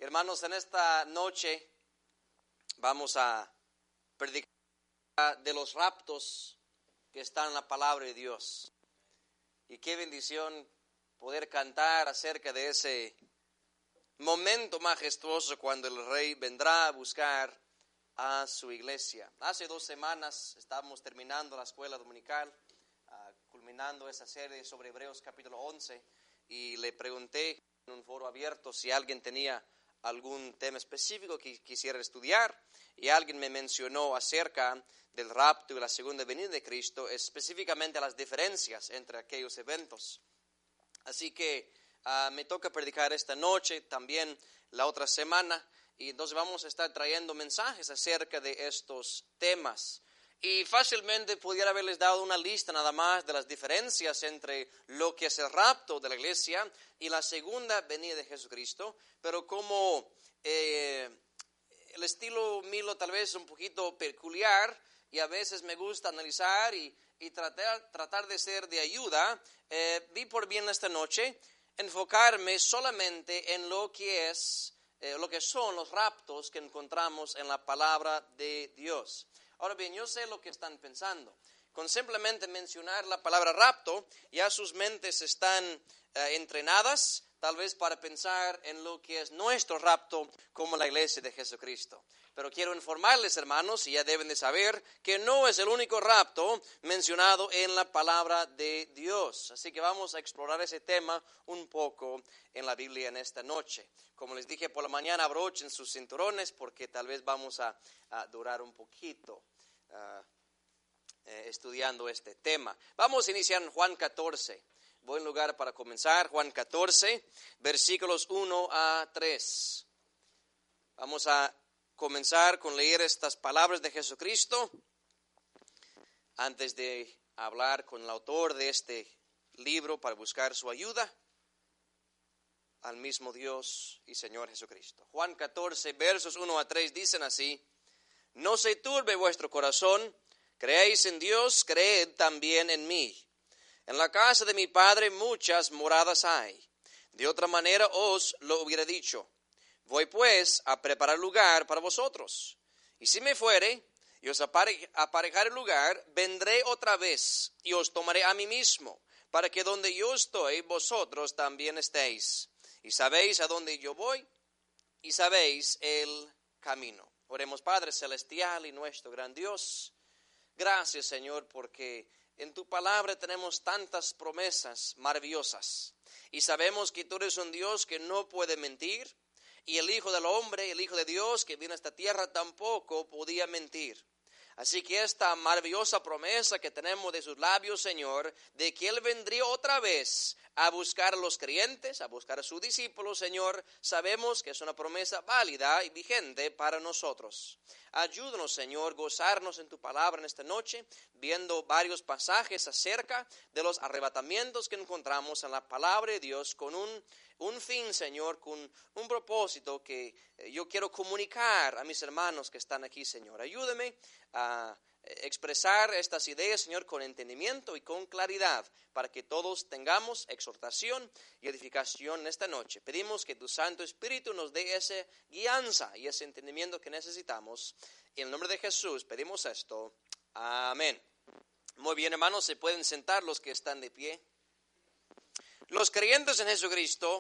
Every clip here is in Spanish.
Hermanos, en esta noche vamos a predicar de los raptos que están en la palabra de Dios. Y qué bendición poder cantar acerca de ese momento majestuoso cuando el Rey vendrá a buscar a su iglesia. Hace 2 semanas estábamos terminando la escuela dominical, culminando esa serie sobre Hebreos capítulo 11, y le pregunté en un foro abierto si alguien tenía algún tema específico que quisiera estudiar, y alguien me mencionó acerca del rapto y la segunda venida de Cristo, específicamente las diferencias entre aquellos eventos. Así que me toca predicar esta noche, también la otra semana, y entonces vamos a estar trayendo mensajes acerca de estos temas. Y fácilmente pudiera haberles dado una lista nada más de las diferencias entre lo que es el rapto de la iglesia y la segunda venida de Jesucristo, pero como el estilo mío tal vez es un poquito peculiar y a veces me gusta analizar y tratar de ser de ayuda, vi por bien esta noche enfocarme solamente en lo que son los raptos que encontramos en la palabra de Dios. Ahora bien, yo sé lo que están pensando. Con simplemente mencionar la palabra rapto, ya sus mentes están entrenadas, tal vez para pensar en lo que es nuestro rapto como la iglesia de Jesucristo. Pero quiero informarles, hermanos, y ya deben de saber, que no es el único rapto mencionado en la palabra de Dios. Así que vamos a explorar ese tema un poco en la Biblia en esta noche. Como les dije por la mañana, abrochen sus cinturones porque tal vez vamos a durar un poquito estudiando este tema. Vamos a iniciar en Juan 14. Buen lugar para comenzar, Juan 14, versículos 1 a 3. Vamos a comenzar con leer estas palabras de Jesucristo antes de hablar con el autor de este libro para buscar su ayuda al mismo Dios y Señor Jesucristo. Juan 14, versos 1 a 3 dicen así: No se turbe vuestro corazón, creéis en Dios, creed también en mí. En la casa de mi Padre muchas moradas hay. De otra manera os lo hubiera dicho. Voy pues a preparar lugar para vosotros. Y si me fuere y os aparejare el lugar, vendré otra vez y os tomaré a mí mismo, para que donde yo estoy, vosotros también estéis. Y sabéis a dónde yo voy, y sabéis el camino. Oremos. Padre celestial y nuestro gran Dios, gracias, Señor, porque en tu palabra tenemos tantas promesas maravillosas. Y sabemos que tú eres un Dios que no puede mentir. Y el Hijo del Hombre, el Hijo de Dios que vino a esta tierra, tampoco podía mentir. Así que esta maravillosa promesa que tenemos de sus labios, Señor, de que Él vendría otra vez a buscar a los creyentes, a buscar a sus discípulos, Señor, sabemos que es una promesa válida y vigente para nosotros. Ayúdanos, Señor, gozarnos en tu palabra en esta noche, viendo varios pasajes acerca de los arrebatamientos que encontramos en la palabra de Dios con un fin, Señor, con un propósito que yo quiero comunicar a mis hermanos que están aquí, Señor. Ayúdame a expresar estas ideas, Señor, con entendimiento y con claridad, para que todos tengamos exhortación y edificación en esta noche. Pedimos que tu Santo Espíritu nos dé esa guianza y ese entendimiento que necesitamos. En el nombre de Jesús pedimos esto. Amén. Muy bien, hermanos, se pueden sentar los que están de pie. Los creyentes en Jesucristo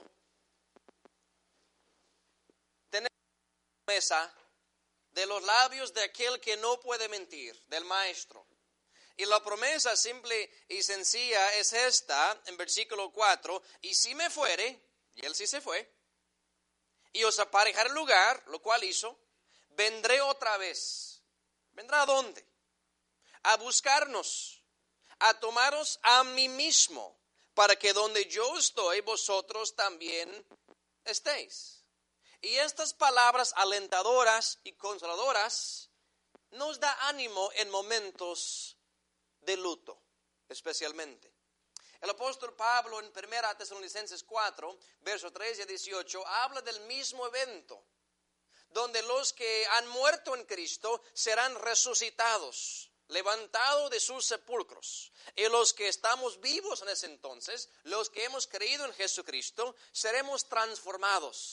tenemos la promesa de los labios de aquel que no puede mentir, del Maestro. Y la promesa simple y sencilla es esta, en versículo 4, y si me fuere, y él sí se fue, y os aparejaré el lugar, lo cual hizo, vendré otra vez. ¿Vendrá a dónde? A buscarnos, a tomaros a mí mismo, para que donde yo estoy, vosotros también estéis. Y estas palabras alentadoras y consoladoras nos da ánimo en momentos de luto, especialmente. El apóstol Pablo en 1 Tesalonicenses 4, versos 13 a 18, habla del mismo evento, donde los que han muerto en Cristo serán resucitados, levantados de sus sepulcros. Y los que estamos vivos en ese entonces, los que hemos creído en Jesucristo, seremos transformados.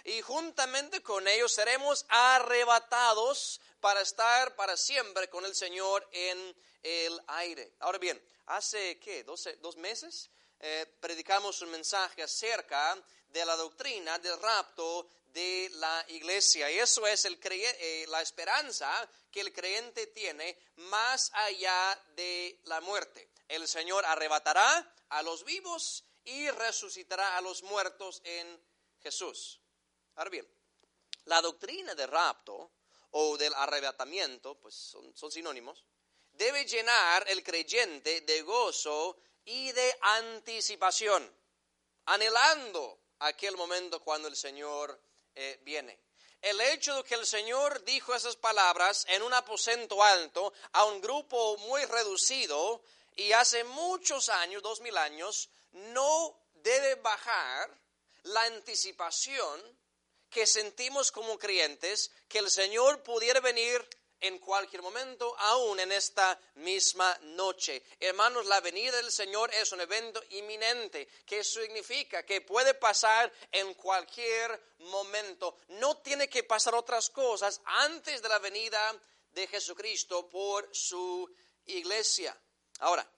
y juntamente con ellos seremos arrebatados para estar para siempre con el Señor en el aire. Ahora bien, hace, dos meses, predicamos un mensaje acerca de la doctrina del rapto de la iglesia. Y eso es la esperanza que el creyente tiene más allá de la muerte. El Señor arrebatará a los vivos y resucitará a los muertos en Jesús. Ahora bien, la doctrina del rapto o del arrebatamiento, pues son sinónimos, debe llenar el creyente de gozo y de anticipación, anhelando aquel momento cuando el Señor viene. El hecho de que el Señor dijo esas palabras en un aposento alto a un grupo muy reducido y hace muchos años, 2000 años, no debe bajar la anticipación que sentimos como creyentes que el Señor pudiera venir en cualquier momento, aún en esta misma noche. Hermanos, la venida del Señor es un evento inminente, que significa que puede pasar en cualquier momento. No tiene que pasar otras cosas antes de la venida de Jesucristo por su iglesia. Ahora,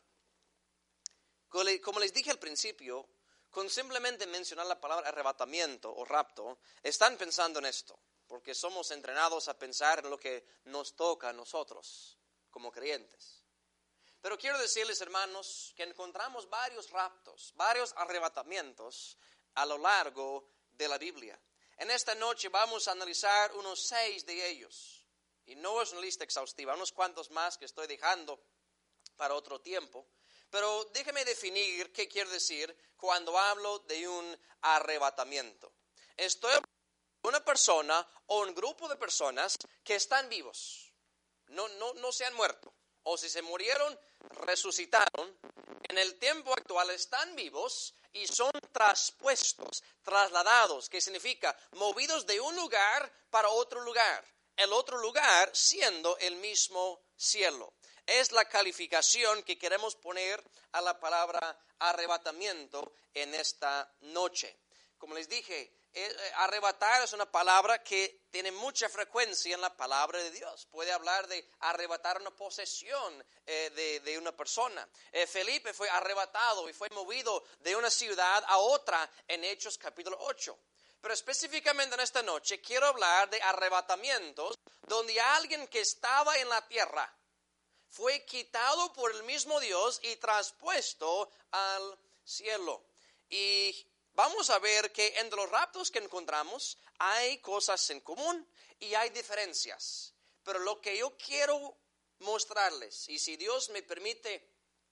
como les dije al principio, con simplemente mencionar la palabra arrebatamiento o rapto, están pensando en esto. Porque somos entrenados a pensar en lo que nos toca a nosotros como creyentes. Pero quiero decirles, hermanos, que encontramos varios raptos, varios arrebatamientos a lo largo de la Biblia. En esta noche vamos a analizar unos 6 de ellos. Y no es una lista exhaustiva, unos cuantos más que estoy dejando para otro tiempo. Pero déjeme definir qué quiero decir cuando hablo de un arrebatamiento. Estoy hablando una persona o un grupo de personas que están vivos, no se han muerto, o si se murieron, resucitaron, en el tiempo actual están vivos y son traspuestos, trasladados, que significa movidos de un lugar para otro lugar, el otro lugar siendo el mismo cielo. Es la calificación que queremos poner a la palabra arrebatamiento en esta noche. Como les dije, arrebatar es una palabra que tiene mucha frecuencia en la palabra de Dios. Puede hablar de arrebatar una posesión de una persona. Felipe fue arrebatado y fue movido de una ciudad a otra en Hechos capítulo 8. Pero específicamente en esta noche quiero hablar de arrebatamientos donde alguien que estaba en la tierra fue quitado por el mismo Dios y traspuesto al cielo. Y vamos a ver que entre los raptos que encontramos hay cosas en común y hay diferencias. Pero lo que yo quiero mostrarles, y si Dios me permite,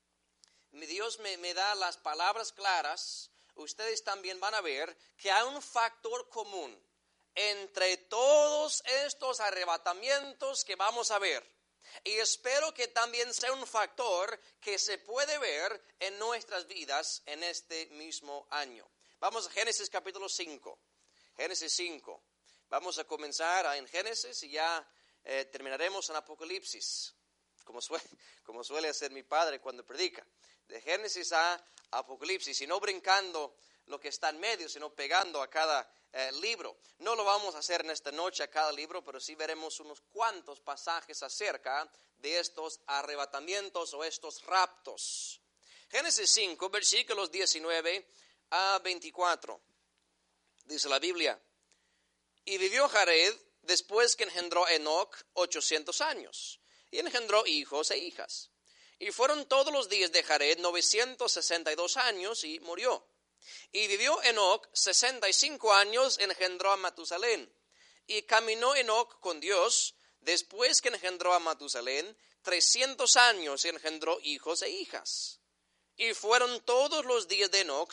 Dios me da las palabras claras, ustedes también van a ver que hay un factor común entre todos estos arrebatamientos que vamos a ver. Y espero que también sea un factor que se puede ver en nuestras vidas en este mismo año. Vamos a Génesis capítulo 5. Génesis 5. Vamos a comenzar en Génesis y ya terminaremos en Apocalipsis, como suele hacer mi padre cuando predica. De Génesis a Apocalipsis, y no brincando lo que está en medio, sino pegando a cada libro. No lo vamos a hacer en esta noche a cada libro, pero sí veremos unos cuantos pasajes acerca de estos arrebatamientos o estos raptos. Génesis 5, versículos 19 a 24. Dice la Biblia: y vivió Jared después que engendró a Enoc 800 años, y engendró hijos e hijas. Y fueron todos los días de Jared 962 años, y murió. Y vivió Enoc 65 años, engendró a Matusalén. Y caminó Enoc con Dios después que engendró a Matusalén 300 años, y engendró hijos e hijas. Y fueron todos los días de Enoc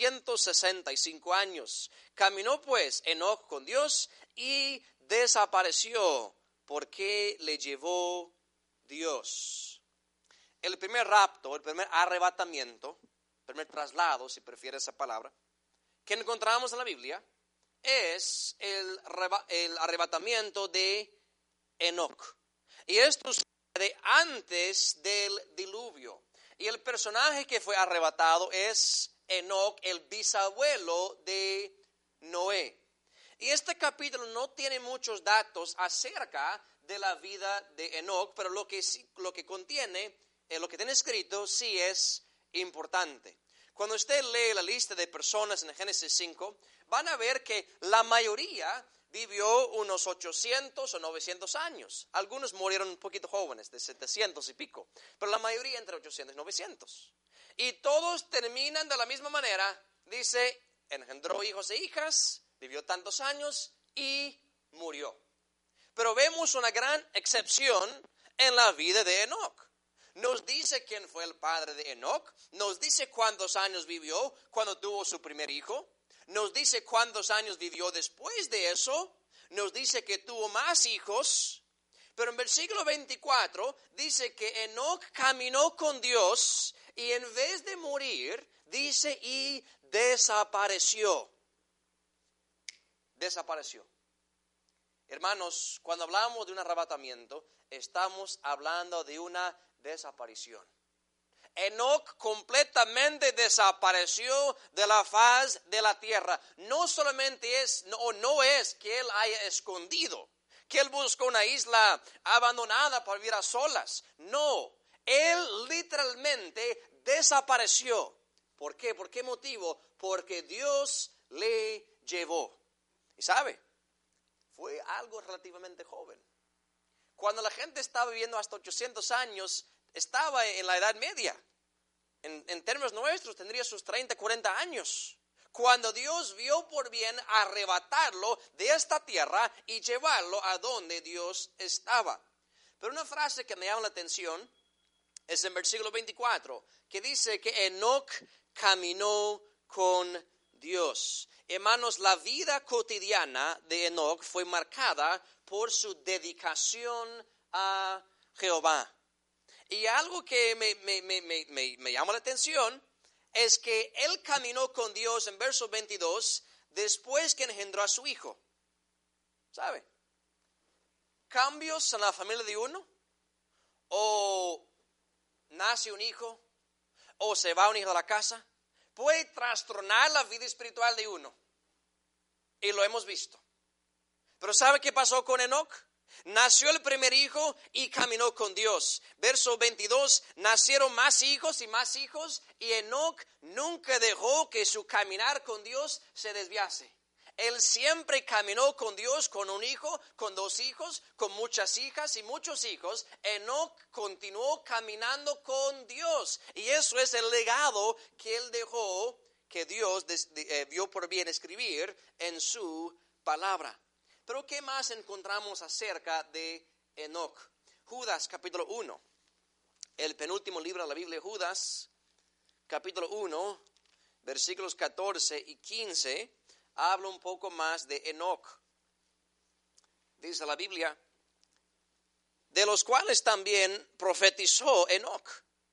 365 años. Caminó pues Enoc con Dios y desapareció, porque le llevó Dios. El primer rapto, el primer arrebatamiento, el primer traslado, si prefiere esa palabra, que encontramos en la Biblia, es el arrebatamiento de Enoc. Y esto sucede antes del diluvio. Y el personaje que fue arrebatado es Enoc, el bisabuelo de Noé. Y este capítulo no tiene muchos datos acerca de la vida de Enoc, pero lo que contiene, lo que tiene escrito, sí es importante. Cuando usted lee la lista de personas en Génesis 5, van a ver que la mayoría vivió unos 800 o 900 años. Algunos murieron un poquito jóvenes, de 700 y pico, pero la mayoría entre 800 y 900. Y todos terminan de la misma manera. Dice, engendró hijos e hijas, vivió tantos años y murió. Pero vemos una gran excepción en la vida de Enoc. Nos dice quién fue el padre de Enoc, nos dice cuántos años vivió cuando tuvo su primer hijo, nos dice cuántos años vivió después de eso, nos dice que tuvo más hijos, pero en versículo 24 dice que Enoc caminó con Dios y en vez de morir, dice, y desapareció. Desapareció. Hermanos, cuando hablamos de un arrebatamiento, estamos hablando de una desaparición. Enoc completamente desapareció de la faz de la tierra. No solamente no es que él haya escondido, que él buscó una isla abandonada para vivir a solas. No, él literalmente desapareció. ¿Por qué? ¿Por qué motivo? Porque Dios le llevó. ¿Y sabe? Fue algo relativamente joven. Cuando la gente estaba viviendo hasta 800 años, estaba en la edad media. En términos nuestros, tendría sus 30, 40 años. Cuando Dios vio por bien arrebatarlo de esta tierra y llevarlo a donde Dios estaba. Pero una frase que me llama la atención es en versículo 24, que dice que Enoc caminó con Dios. Hermanos, la vida cotidiana de Enoc fue marcada por su dedicación a Jehová. Y algo que me llama la atención es que él caminó con Dios en verso 22 después que engendró a su hijo. ¿Sabe? Cambios en la familia de uno, o nace un hijo, o se va un hijo de la casa, puede trastornar la vida espiritual de uno. Y lo hemos visto. Pero ¿sabe qué pasó con Enoc? Nació el primer hijo y caminó con Dios. Verso 22, nacieron más hijos y Enoc nunca dejó que su caminar con Dios se desviase. Él siempre caminó con Dios, con un hijo, con dos hijos, con muchas hijas y muchos hijos. Enoc continuó caminando con Dios. Y eso es el legado que él dejó, que Dios vio por bien escribir en su palabra. Pero ¿qué más encontramos acerca de Enoc? Judas capítulo 1, el penúltimo libro de la Biblia, Judas capítulo 1, versículos 14 y 15, habla un poco más de Enoc. Dice la Biblia, de los cuales también profetizó Enoc,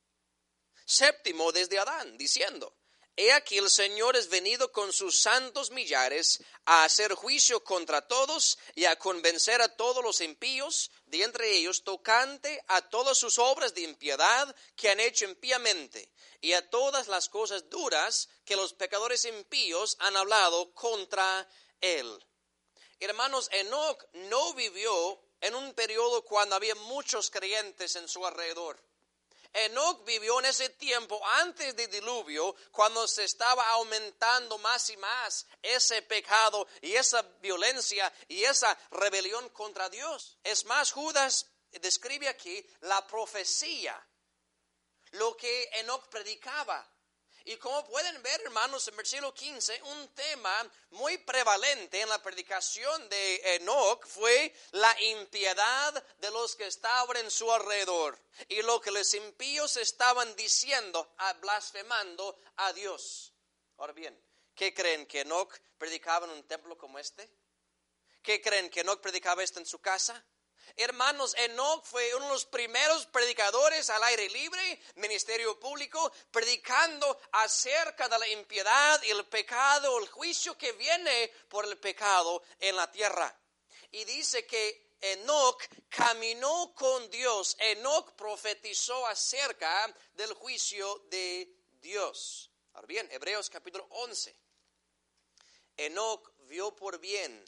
séptimo desde Adán, diciendo, he aquí el Señor es venido con sus santos millares a hacer juicio contra todos y a convencer a todos los impíos, de entre ellos tocante a todas sus obras de impiedad que han hecho impíamente, y a todas las cosas duras que los pecadores impíos han hablado contra él. Hermanos, Enoc no vivió en un periodo cuando había muchos creyentes en su alrededor. Enoc vivió en ese tiempo antes del diluvio, cuando se estaba aumentando más y más ese pecado y esa violencia y esa rebelión contra Dios. Es más, Judas describe aquí la profecía, lo que Enoc predicaba. Y como pueden ver, hermanos, en versículo 15, un tema muy prevalente en la predicación de Enoc fue la impiedad de los que estaban en su alrededor y lo que los impíos estaban diciendo, blasfemando a Dios. Ahora bien, ¿qué creen? ¿Que Enoc predicaba en un templo como este? ¿Qué creen? ¿Que Enoc predicaba esto en su casa? Hermanos, Enoc fue uno de los primeros predicadores al aire libre, ministerio público, predicando acerca de la impiedad y el pecado, el juicio que viene por el pecado en la tierra. Y dice que Enoc caminó con Dios. Enoc profetizó acerca del juicio de Dios. Ahora bien, Hebreos capítulo 11. Enoc vio por bien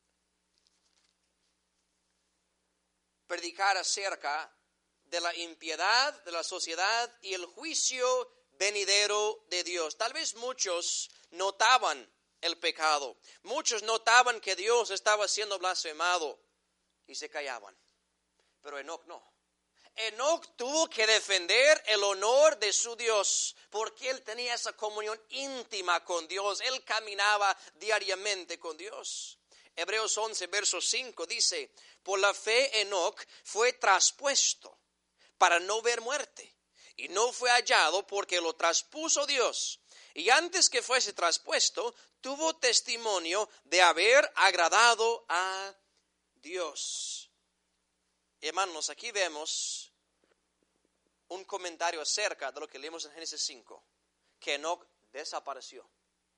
predicar acerca de la impiedad de la sociedad y el juicio venidero de Dios. Tal vez muchos notaban el pecado, muchos notaban que Dios estaba siendo blasfemado y se callaban, pero Enoc no. Enoc tuvo que defender el honor de su Dios porque él tenía esa comunión íntima con Dios, él caminaba diariamente con Dios. Hebreos 11, verso 5 dice, por la fe Enoc fue traspuesto para no ver muerte, y no fue hallado porque lo traspuso Dios. Y antes que fuese traspuesto, tuvo testimonio de haber agradado a Dios. Hermanos, aquí vemos un comentario acerca de lo que leímos en Génesis 5, que Enoc desapareció.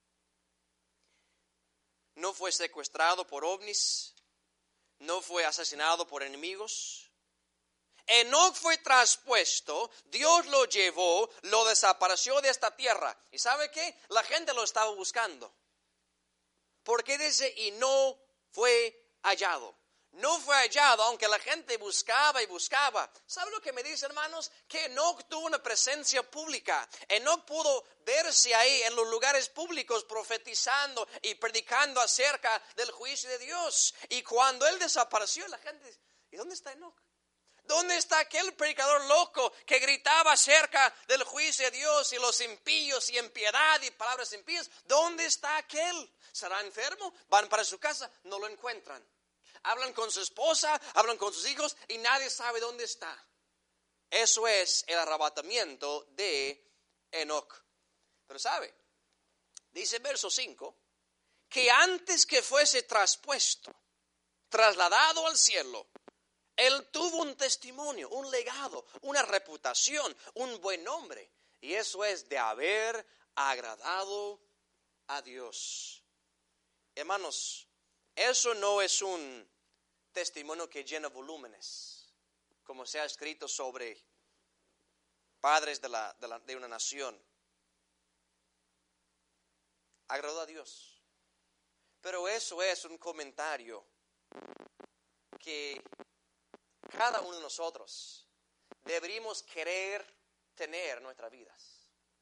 No fue secuestrado por ovnis, no fue asesinado por enemigos. Enoc fue traspuesto, Dios lo llevó, lo desapareció de esta tierra. ¿Y sabe qué? La gente lo estaba buscando. Porque dice, y no fue hallado. No fue hallado, aunque la gente buscaba y buscaba. ¿Sabe lo que me dice, hermanos? Que Enoc tuvo una presencia pública. Enoc pudo verse ahí en los lugares públicos profetizando y predicando acerca del juicio de Dios. Y cuando él desapareció, la gente dice, ¿y dónde está Enoc? ¿Dónde está aquel predicador loco que gritaba acerca del juicio de Dios y los impíos y impiedad y palabras impías? ¿Dónde está aquel? ¿Será enfermo? Van para su casa, no lo encuentran. Hablan con su esposa, hablan con sus hijos y nadie sabe dónde está. Eso es el arrebatamiento de Enoc. Pero sabe, dice verso 5, que antes que fuese traspuesto, trasladado al cielo, él tuvo un testimonio, un legado, una reputación, un buen nombre. Y eso es de haber agradado a Dios. Hermanos, eso no es un testimonio que llena volúmenes, como se ha escrito sobre padres de una nación. Agradó a Dios. Pero eso es un comentario que cada uno de nosotros deberíamos querer tener en nuestras vidas.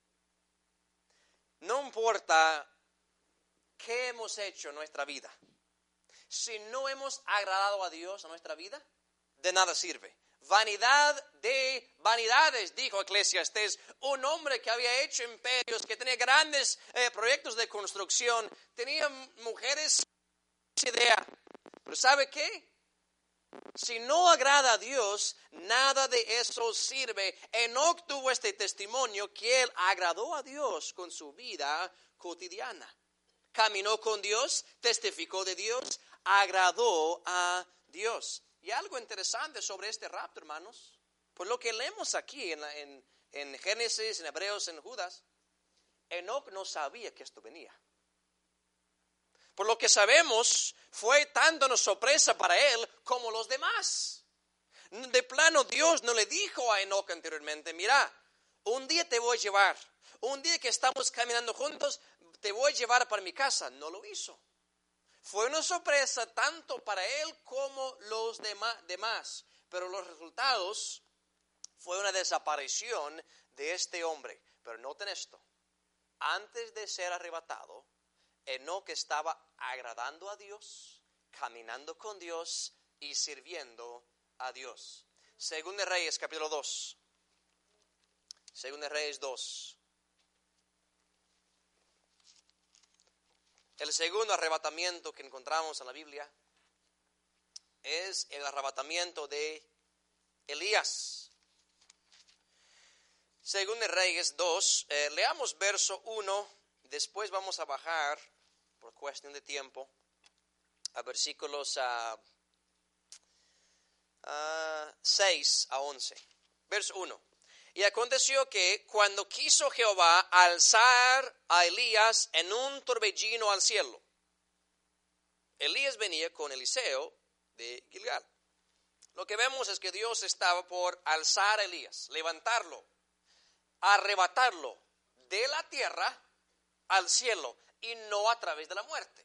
No importa qué hemos hecho en nuestra vida. Si no hemos agradado a Dios en nuestra vida, de nada sirve. Vanidad de vanidades, dijo Eclesiastés, un hombre que había hecho imperios, que tenía grandes proyectos de construcción, tenía mujeres, idea. Pero ¿sabe qué? Si no agrada a Dios, nada de eso sirve. Enoc tuvo este testimonio que él agradó a Dios con su vida cotidiana. Caminó con Dios, testificó de Dios, agradó a Dios. Y algo interesante sobre este rapto, hermanos, por lo que leemos aquí en Génesis, en Hebreos, en Judas, Enoc no sabía que esto venía. Por lo que sabemos, fue tanto una sorpresa para él como los demás. De plano, Dios no le dijo a Enoc anteriormente, mira, un día te voy a llevar, un día que estamos caminando juntos, te voy a llevar para mi casa. No lo hizo. Fue una sorpresa tanto para él como los demás. Pero los resultados fue una desaparición de este hombre. Pero noten esto. Antes de ser arrebatado, Enoc estaba agradando a Dios, caminando con Dios y sirviendo a Dios. Según de Reyes, capítulo 2. Según de Reyes 2. El segundo arrebatamiento que encontramos en la Biblia es el arrebatamiento de Elías. Según de Reyes 2, leamos verso 1, después vamos a bajar, por cuestión de tiempo, a versículos 6 a 11. Verso 1. Y aconteció que cuando quiso Jehová alzar a Elías en un torbellino al cielo, Elías venía con Eliseo de Gilgal. Lo que vemos es que Dios estaba por alzar a Elías, levantarlo, arrebatarlo de la tierra al cielo y no a través de la muerte.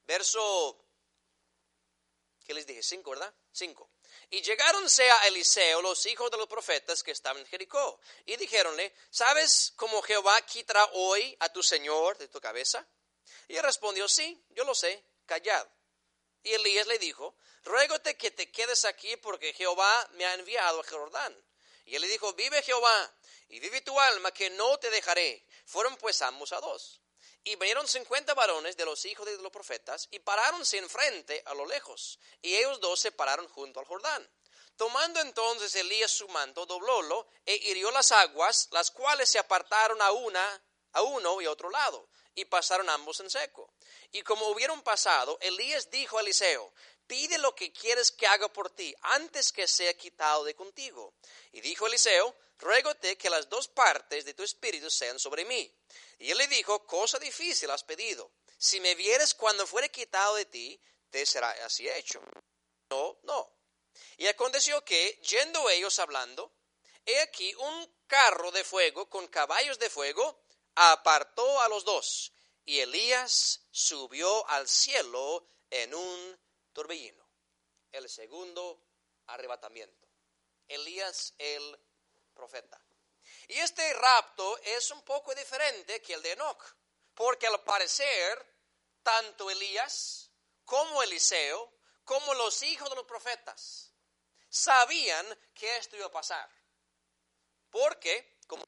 Verso, ¿qué les dije? 5, ¿verdad? 5. Y llegáronse a Eliseo los hijos de los profetas que estaban en Jericó. Y dijéronle, ¿sabes cómo Jehová quitará hoy a tu señor de tu cabeza? Y él respondió, sí, yo lo sé, callad. Y Elías le dijo, ruégote que te quedes aquí porque Jehová me ha enviado a Jordán. Y él le dijo, vive Jehová y vive tu alma que no te dejaré. Fueron pues ambos a 2. Y vinieron 50 varones de los hijos de los profetas y paráronse enfrente a lo lejos. Y ellos 2 se pararon junto al Jordán. Tomando entonces Elías su manto, doblólo e hirió las aguas, las cuales se apartaron a uno y a otro lado, y pasaron ambos en seco. Y como hubieron pasado, Elías dijo a Eliseo, pide lo que quieres que haga por ti, antes que sea quitado de contigo. Y dijo Eliseo, ruégote que las 2 partes de tu espíritu sean sobre mí. Y él le dijo, cosa difícil has pedido. Si me vieres cuando fuere quitado de ti, te será así hecho. No. Y aconteció que, yendo ellos hablando, he aquí un carro de fuego con caballos de fuego apartó a los 2. Y Elías subió al cielo en un torbellino. El segundo arrebatamiento. Elías el profeta. Y este rapto es un poco diferente que el de Enoc, porque al parecer, tanto Elías como Eliseo, como los hijos de los profetas, sabían que esto iba a pasar. Porque, como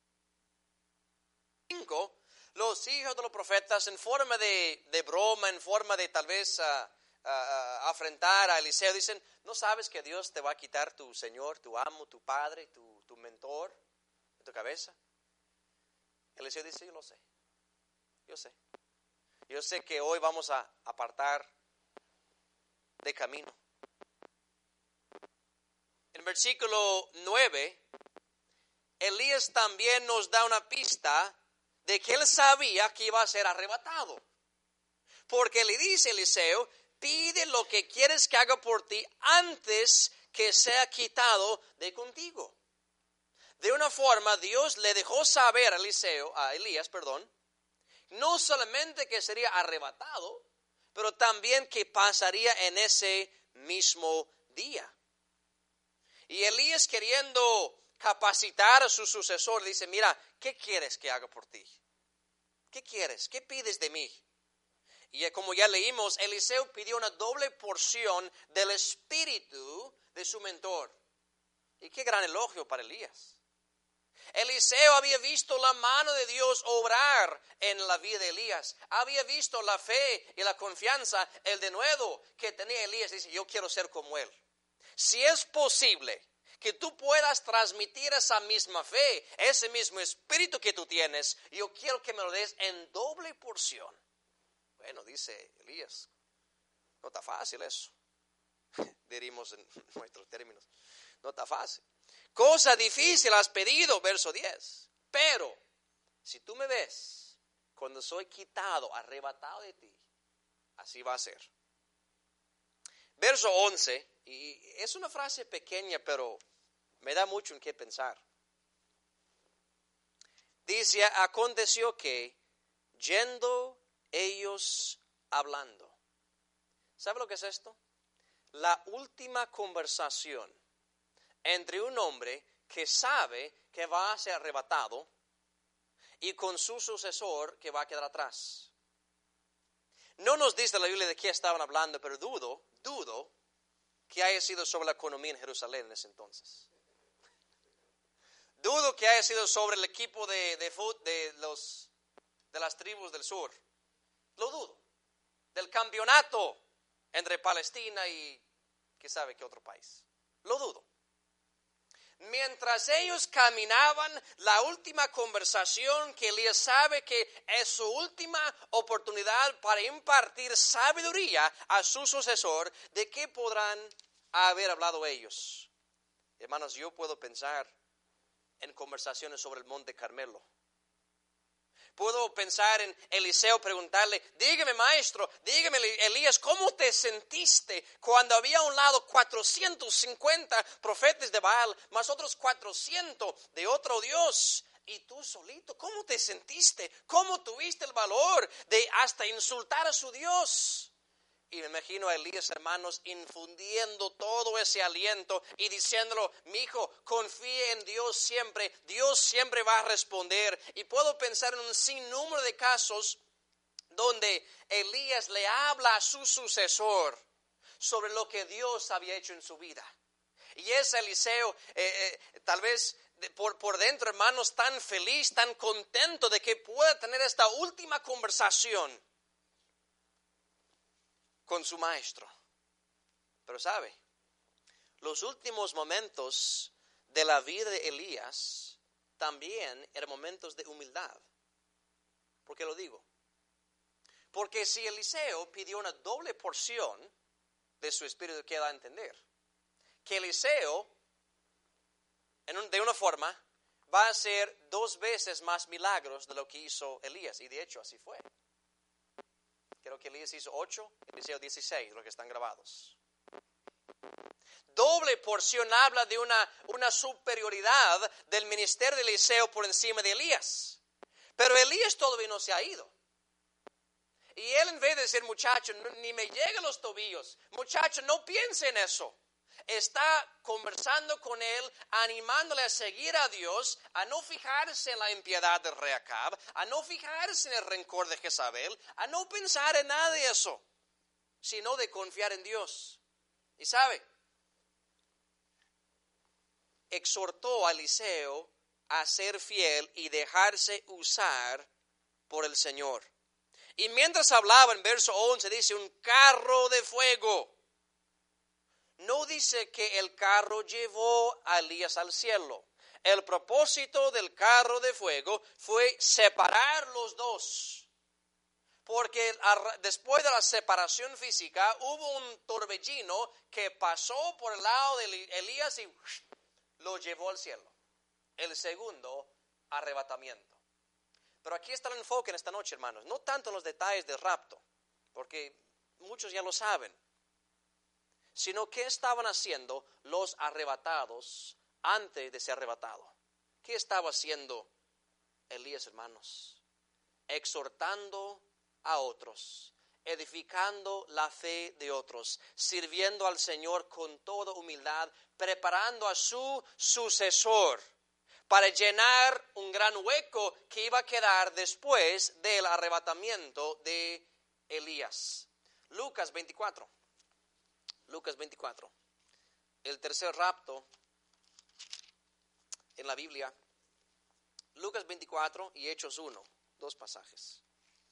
5, los hijos de los profetas en forma de broma, en forma de tal vez afrentar a Eliseo, dicen, ¿no sabes que Dios te va a quitar tu Señor, tu amo, tu padre, tu mentor de tu cabeza? Eliseo dice, yo lo sé, yo sé que hoy vamos a apartar de camino. En versículo 9, Elías también nos da una pista de que él sabía que iba a ser arrebatado. Porque le dice a Eliseo, pide lo que quieres que haga por ti antes que sea quitado de contigo. De una forma, Dios le dejó saber a Elías, no solamente que sería arrebatado, pero también que pasaría en ese mismo día. Y Elías, queriendo capacitar a su sucesor, le dice, mira, ¿qué quieres que haga por ti? ¿Qué quieres? ¿Qué pides de mí? Y como ya leímos, Eliseo pidió una doble porción del espíritu de su mentor. Y qué gran elogio para Elías. Eliseo había visto la mano de Dios obrar en la vida de Elías. Había visto la fe y la confianza, el denuedo que tenía Elías. Dice, yo quiero ser como él. Si es posible que tú puedas transmitir esa misma fe, ese mismo espíritu que tú tienes, yo quiero que me lo des en doble porción. Bueno, dice Elías, no está fácil eso. Diríamos en nuestros términos, no está fácil. Cosa difícil has pedido, verso 10. Pero, si tú me ves, cuando soy quitado, arrebatado de ti, así va a ser. Verso 11, y es una frase pequeña, pero me da mucho en qué pensar. Dice, aconteció que, yendo ellos hablando. ¿Sabe lo que es esto? La última conversación entre un hombre que sabe que va a ser arrebatado y con su sucesor que va a quedar atrás. No nos dice la Biblia de qué estaban hablando, pero dudo que haya sido sobre la economía en Jerusalén en ese entonces. Dudo que haya sido sobre el equipo de fútbol de las tribus del sur. Lo dudo. Del campeonato entre Palestina y qué sabe qué otro país. Lo dudo. Mientras ellos caminaban, la última conversación que Elías sabe que es su última oportunidad para impartir sabiduría a su sucesor, ¿de qué podrán haber hablado ellos? Hermanos, yo puedo pensar en conversaciones sobre el Monte Carmelo. Puedo pensar en Eliseo preguntarle, dígame maestro, dígame Elías, ¿cómo te sentiste cuando había a un lado 450 profetas de Baal, más otros 400 de otro Dios, Y tú solito, ¿cómo te sentiste? ¿Cómo tuviste el valor de hasta insultar a su Dios? Y me imagino a Elías, hermanos, infundiendo todo ese aliento y diciéndolo: mi hijo, confíe en Dios siempre va a responder. Y puedo pensar en un sinnúmero de casos donde Elías le habla a su sucesor sobre lo que Dios había hecho en su vida. Y es Eliseo, tal vez por dentro, hermanos, tan feliz, tan contento de que pueda tener esta última conversación con su maestro. Pero sabe, los últimos momentos de la vida de Elías también eran momentos de humildad. ¿Por qué lo digo? Porque si Eliseo pidió una doble porción de su espíritu, que da a entender que Eliseo, de una forma, va a hacer 2 veces más milagros de lo que hizo Elías. Y de hecho así fue. Creo que Elías hizo 8, Eliseo 16, los que están grabados. Doble porción habla de una superioridad del ministerio de Eliseo por encima de Elías. Pero Elías todavía no se ha ido. Y él, en vez de decir: muchacho, ni me lleguen a los tobillos, muchacho, no piense en eso, está conversando con él, animándole a seguir a Dios, a no fijarse en la impiedad del rey Acab, a no fijarse en el rencor de Jezabel, a no pensar en nada de eso, sino de confiar en Dios. Y sabe, exhortó a Eliseo a ser fiel y dejarse usar por el Señor. Y mientras hablaba, en verso 11 dice: un carro de fuego. No dice que el carro llevó a Elías al cielo. El propósito del carro de fuego fue separar los dos. Porque después de la separación física hubo un torbellino que pasó por el lado de Elías y lo llevó al cielo. El segundo arrebatamiento. Pero aquí está el enfoque en esta noche, hermanos. No tanto en los detalles del rapto, porque muchos ya lo saben, sino qué estaban haciendo los arrebatados antes de ser arrebatado. ¿Qué estaba haciendo Elías, hermanos? Exhortando a otros, edificando la fe de otros, sirviendo al Señor con toda humildad, preparando a su sucesor para llenar un gran hueco que iba a quedar después del arrebatamiento de Elías. Lucas 24, el tercer rapto en la Biblia. Lucas 24 y Hechos 1, 2 pasajes.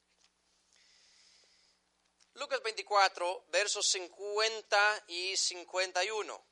Lucas 24, versos 50 y 51.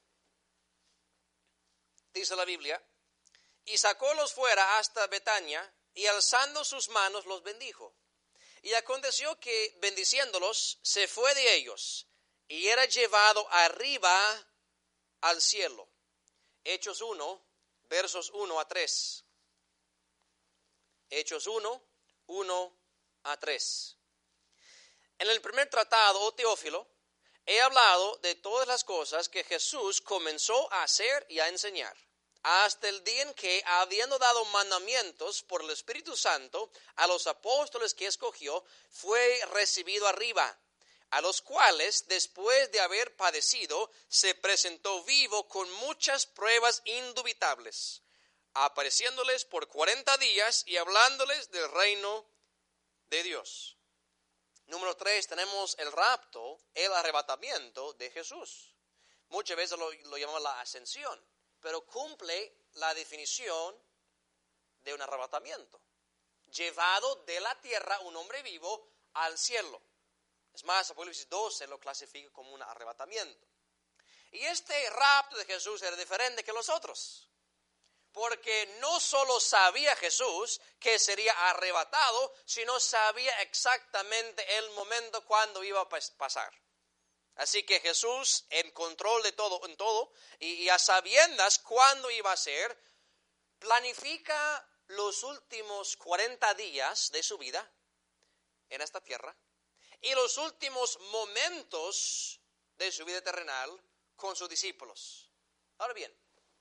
Dice la Biblia: y sacólos fuera hasta Betania, y alzando sus manos los bendijo. Y aconteció que, bendiciéndolos, se fue de ellos, y era llevado arriba al cielo. Hechos 1, versos 1 a 3. Hechos 1, 1 a 3. En el primer tratado, oh Teófilo, he hablado de todas las cosas que Jesús comenzó a hacer y a enseñar, hasta el día en que, habiendo dado mandamientos por el Espíritu Santo a los apóstoles que escogió, fue recibido arriba, a los cuales, después de haber padecido, se presentó vivo con muchas pruebas indubitables, apareciéndoles por 40 días y hablándoles del reino de Dios. Número 3, tenemos el rapto, el arrebatamiento de Jesús. Muchas veces lo llamamos la ascensión, pero cumple la definición de un arrebatamiento. Llevado de la tierra un hombre vivo al cielo. Es más, Apocalipsis 12 lo clasifica como un arrebatamiento. Y este rapto de Jesús era diferente que los otros, porque no solo sabía Jesús que sería arrebatado, sino sabía exactamente el momento cuando iba a pasar. Así que Jesús, en control de todo, y a sabiendas cuándo iba a ser, planifica los últimos 40 días de su vida en esta tierra y los últimos momentos de su vida terrenal con sus discípulos. Ahora bien,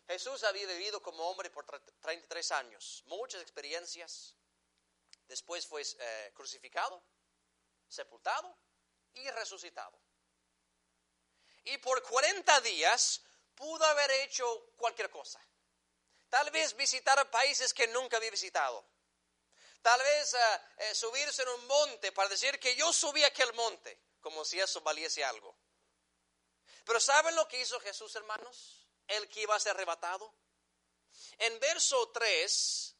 Jesús había vivido como hombre por 33 años, muchas experiencias. Después fue crucificado, sepultado y resucitado. Y por 40 días pudo haber hecho cualquier cosa. Tal vez visitar países que nunca había visitado. Tal vez subirse en un monte para decir que yo subí a aquel monte, como si eso valiese algo. Pero ¿saben lo que hizo Jesús, hermanos? El que iba a ser arrebatado. En verso 3,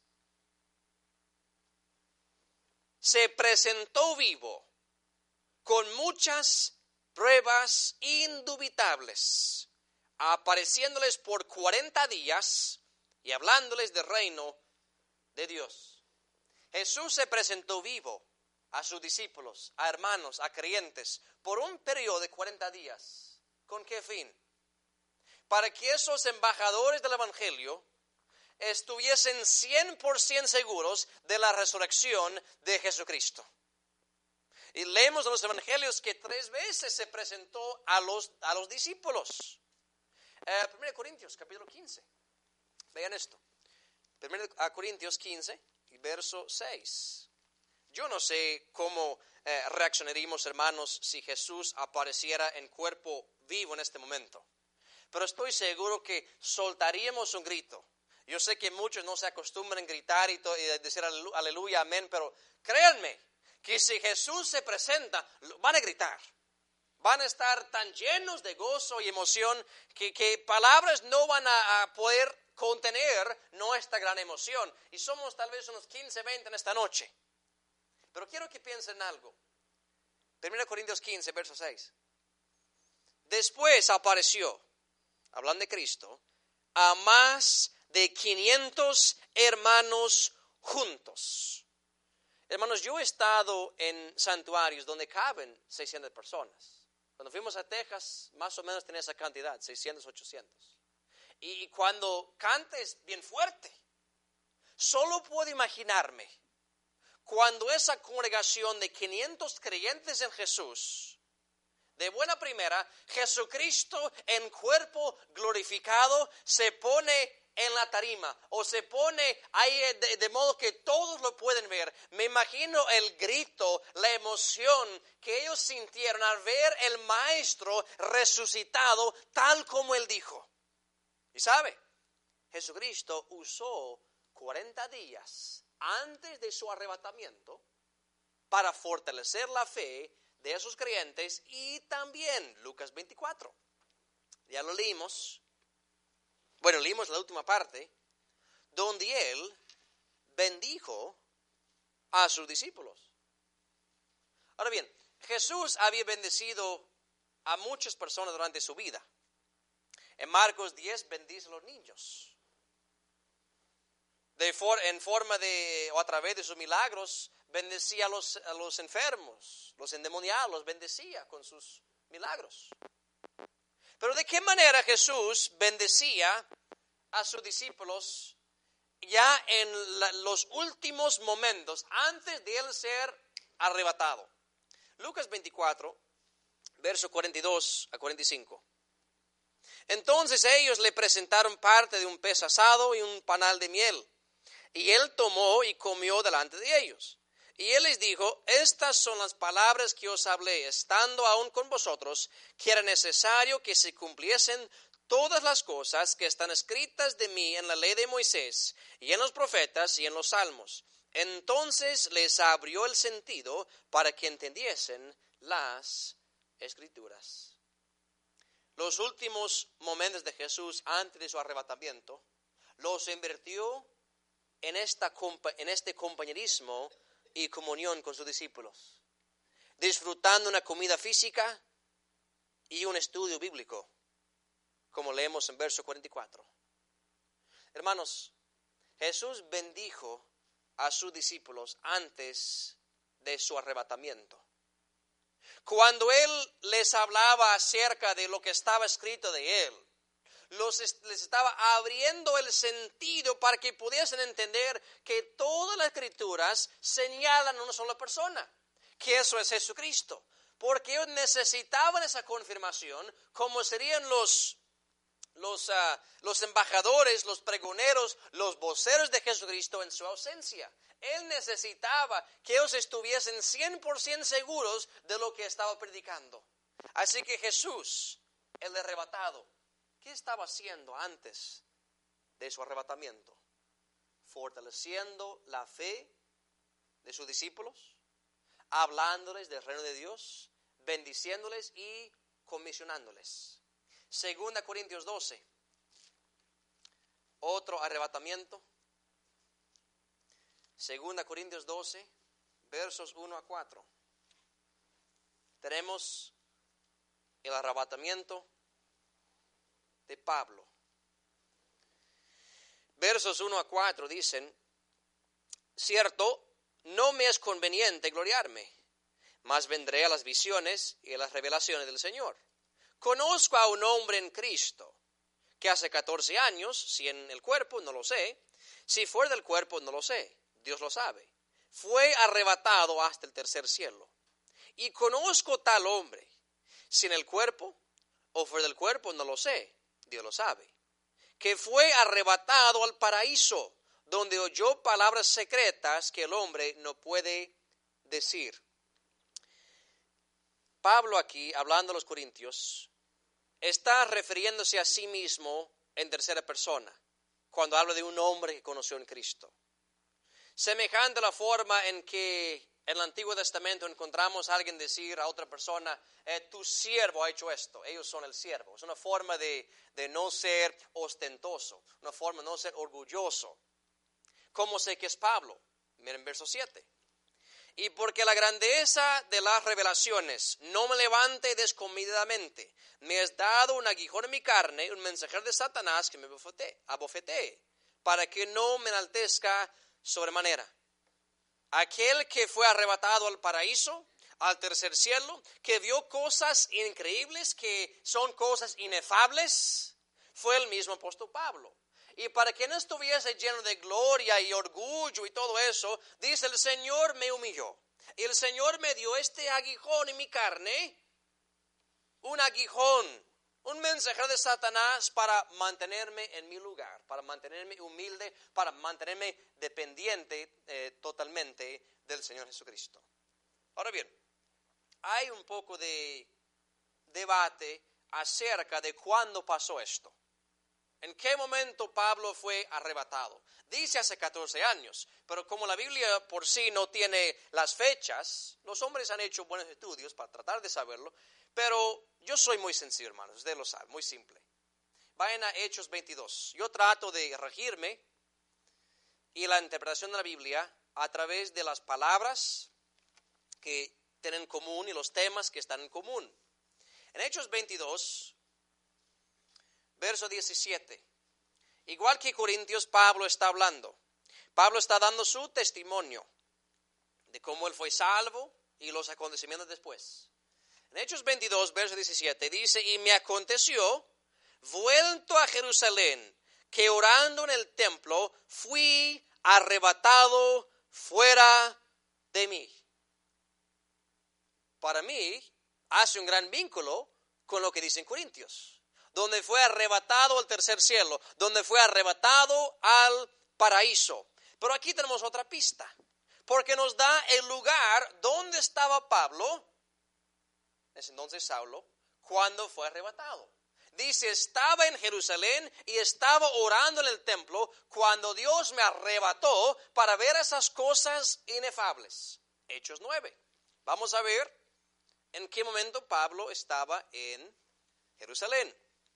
se presentó vivo con muchas pruebas indubitables, apareciéndoles por 40 días y hablándoles del reino de Dios. Jesús se presentó vivo a sus discípulos, a hermanos, a creyentes, por un periodo de 40 días. ¿Con qué fin? Para que esos embajadores del Evangelio estuviesen 100% seguros de la resurrección de Jesucristo. Y leemos en los Evangelios que 3 veces se presentó a los discípulos. 1 Corintios, capítulo 15. Vean esto. 1 Corintios 15, verso 6. Yo no sé cómo reaccionaríamos, hermanos, si Jesús apareciera en cuerpo vivo en este momento. Pero estoy seguro que soltaríamos un grito. Yo sé que muchos no se acostumbran a gritar y decir aleluya, amén, pero créanme que si Jesús se presenta, van a gritar. Van a estar tan llenos de gozo y emoción que palabras no van a poder contener nuestra gran emoción. Y somos tal vez unos 15, 20 en esta noche. Pero quiero que piensen algo. 1 Corintios 15, verso 6. Después apareció, hablando de Cristo, a más de 500 hermanos juntos. Hermanos, yo he estado en santuarios donde caben 600 personas. Cuando fuimos a Texas, más o menos tenía esa cantidad, 600, 800. Y cuando cantes bien fuerte, solo puedo imaginarme cuando esa congregación de 500 creyentes en Jesús, de buena primera, Jesucristo en cuerpo glorificado se pone en la tarima o se pone ahí de modo que todos lo pueden ver. Me imagino el grito, la emoción que ellos sintieron al ver el Maestro resucitado tal como Él dijo. Y sabe, Jesucristo usó 40 días antes de su arrebatamiento para fortalecer la fe de esos creyentes. Y también Lucas 24, ya lo leímos. Bueno, leímos la última parte, donde Él bendijo a sus discípulos. Ahora bien, Jesús había bendecido a muchas personas durante su vida. En Marcos 10 bendice a los niños. En forma de, o a través de sus milagros, bendecía a los enfermos, los endemoniados, los bendecía con sus milagros. Pero ¿de qué manera Jesús bendecía a sus discípulos ya en los últimos momentos, antes de Él ser arrebatado? Lucas 24, verso 42 a 45. Entonces ellos le presentaron parte de un pez asado y un panal de miel. Y Él tomó y comió delante de ellos. Y Él les dijo, estas son las palabras que os hablé, estando aún con vosotros, que era necesario que se cumpliesen todas las cosas que están escritas de mí en la ley de Moisés, y en los profetas, y en los salmos. Entonces les abrió el sentido para que entendiesen las Escrituras. Los últimos momentos de Jesús antes de su arrebatamiento los invirtió en este compañerismo y comunión con sus discípulos, disfrutando una comida física y un estudio bíblico, como leemos en verso 44. Hermanos, Jesús bendijo a sus discípulos antes de su arrebatamiento. Cuando Él les hablaba acerca de lo que estaba escrito de Él, les estaba abriendo el sentido para que pudiesen entender que todas las escrituras señalan a una sola persona, que eso es Jesucristo, porque ellos necesitaban esa confirmación, como serían los los embajadores, los pregoneros, los voceros de Jesucristo en su ausencia. Él necesitaba que ellos estuviesen 100% seguros de lo que estaba predicando. Así que Jesús, el arrebatado, ¿qué estaba haciendo antes de su arrebatamiento? Fortaleciendo la fe de sus discípulos, hablándoles del reino de Dios, bendiciéndoles y comisionándoles. 2 Corintios 12, otro arrebatamiento. 2 Corintios 12, versos 1 a 4. Tenemos el arrebatamiento de Pablo. Versos 1 a 4 dicen: cierto, no me es conveniente gloriarme, mas vendré a las visiones y a las revelaciones del Señor. Conozco a un hombre en Cristo, que hace 14 años, si en el cuerpo, no lo sé, si fuera del cuerpo, no lo sé, Dios lo sabe, fue arrebatado hasta el tercer cielo. Y conozco tal hombre, si en el cuerpo o fuera del cuerpo, no lo sé, Dios lo sabe, que fue arrebatado al paraíso, donde oyó palabras secretas que el hombre no puede decir. Pablo aquí, hablando a los corintios, está refiriéndose a sí mismo en tercera persona, cuando habla de un hombre que conoció en Cristo. Semejante a la forma en que en el Antiguo Testamento encontramos a alguien decir a otra persona, tu siervo ha hecho esto, ellos son el siervo. Es una forma de no ser ostentoso, una forma de no ser orgulloso. ¿Cómo sé que es Pablo? Miren verso 7. Y porque la grandeza de las revelaciones no me levante descomedidamente, me es dado un aguijón en mi carne, un mensajero de Satanás que me abofetee, para que no me enaltezca sobremanera. Aquel que fue arrebatado al paraíso, al tercer cielo, que vio cosas increíbles, que son cosas inefables, fue el mismo apóstol Pablo. Y para que no estuviese lleno de gloria y orgullo y todo eso, dice: el Señor me humilló. Y el Señor me dio este aguijón en mi carne, un aguijón, un mensajero de Satanás para mantenerme en mi lugar, para mantenerme humilde, para mantenerme dependiente totalmente del Señor Jesucristo. Ahora bien, hay un poco de debate acerca de cuándo pasó esto. ¿En qué momento Pablo fue arrebatado? Dice hace 14 años, pero como la Biblia por sí no tiene las fechas, los hombres han hecho buenos estudios para tratar de saberlo, pero yo soy muy sencillo, hermanos, ustedes lo saben, muy simple. Vayan a Hechos 22. Yo trato de regirme y la interpretación de la Biblia a través de las palabras que tienen en común y los temas que están en común. En Hechos 22... verso 17. Igual que Corintios, Pablo está hablando. Pablo está dando su testimonio de cómo él fue salvo y los acontecimientos después. En Hechos 22, verso 17, dice: y me aconteció, vuelto a Jerusalén, que orando en el templo, fui arrebatado fuera de mí. Para mí, hace un gran vínculo con lo que dicen Corintios, donde fue arrebatado al tercer cielo, donde fue arrebatado al paraíso. Pero aquí tenemos otra pista, porque nos da el lugar donde estaba Pablo, es entonces Saulo, cuando fue arrebatado. Dice: estaba en Jerusalén y estaba orando en el templo cuando Dios me arrebató para ver esas cosas inefables. Hechos 9. Vamos a ver en qué momento Pablo estaba en Jerusalén.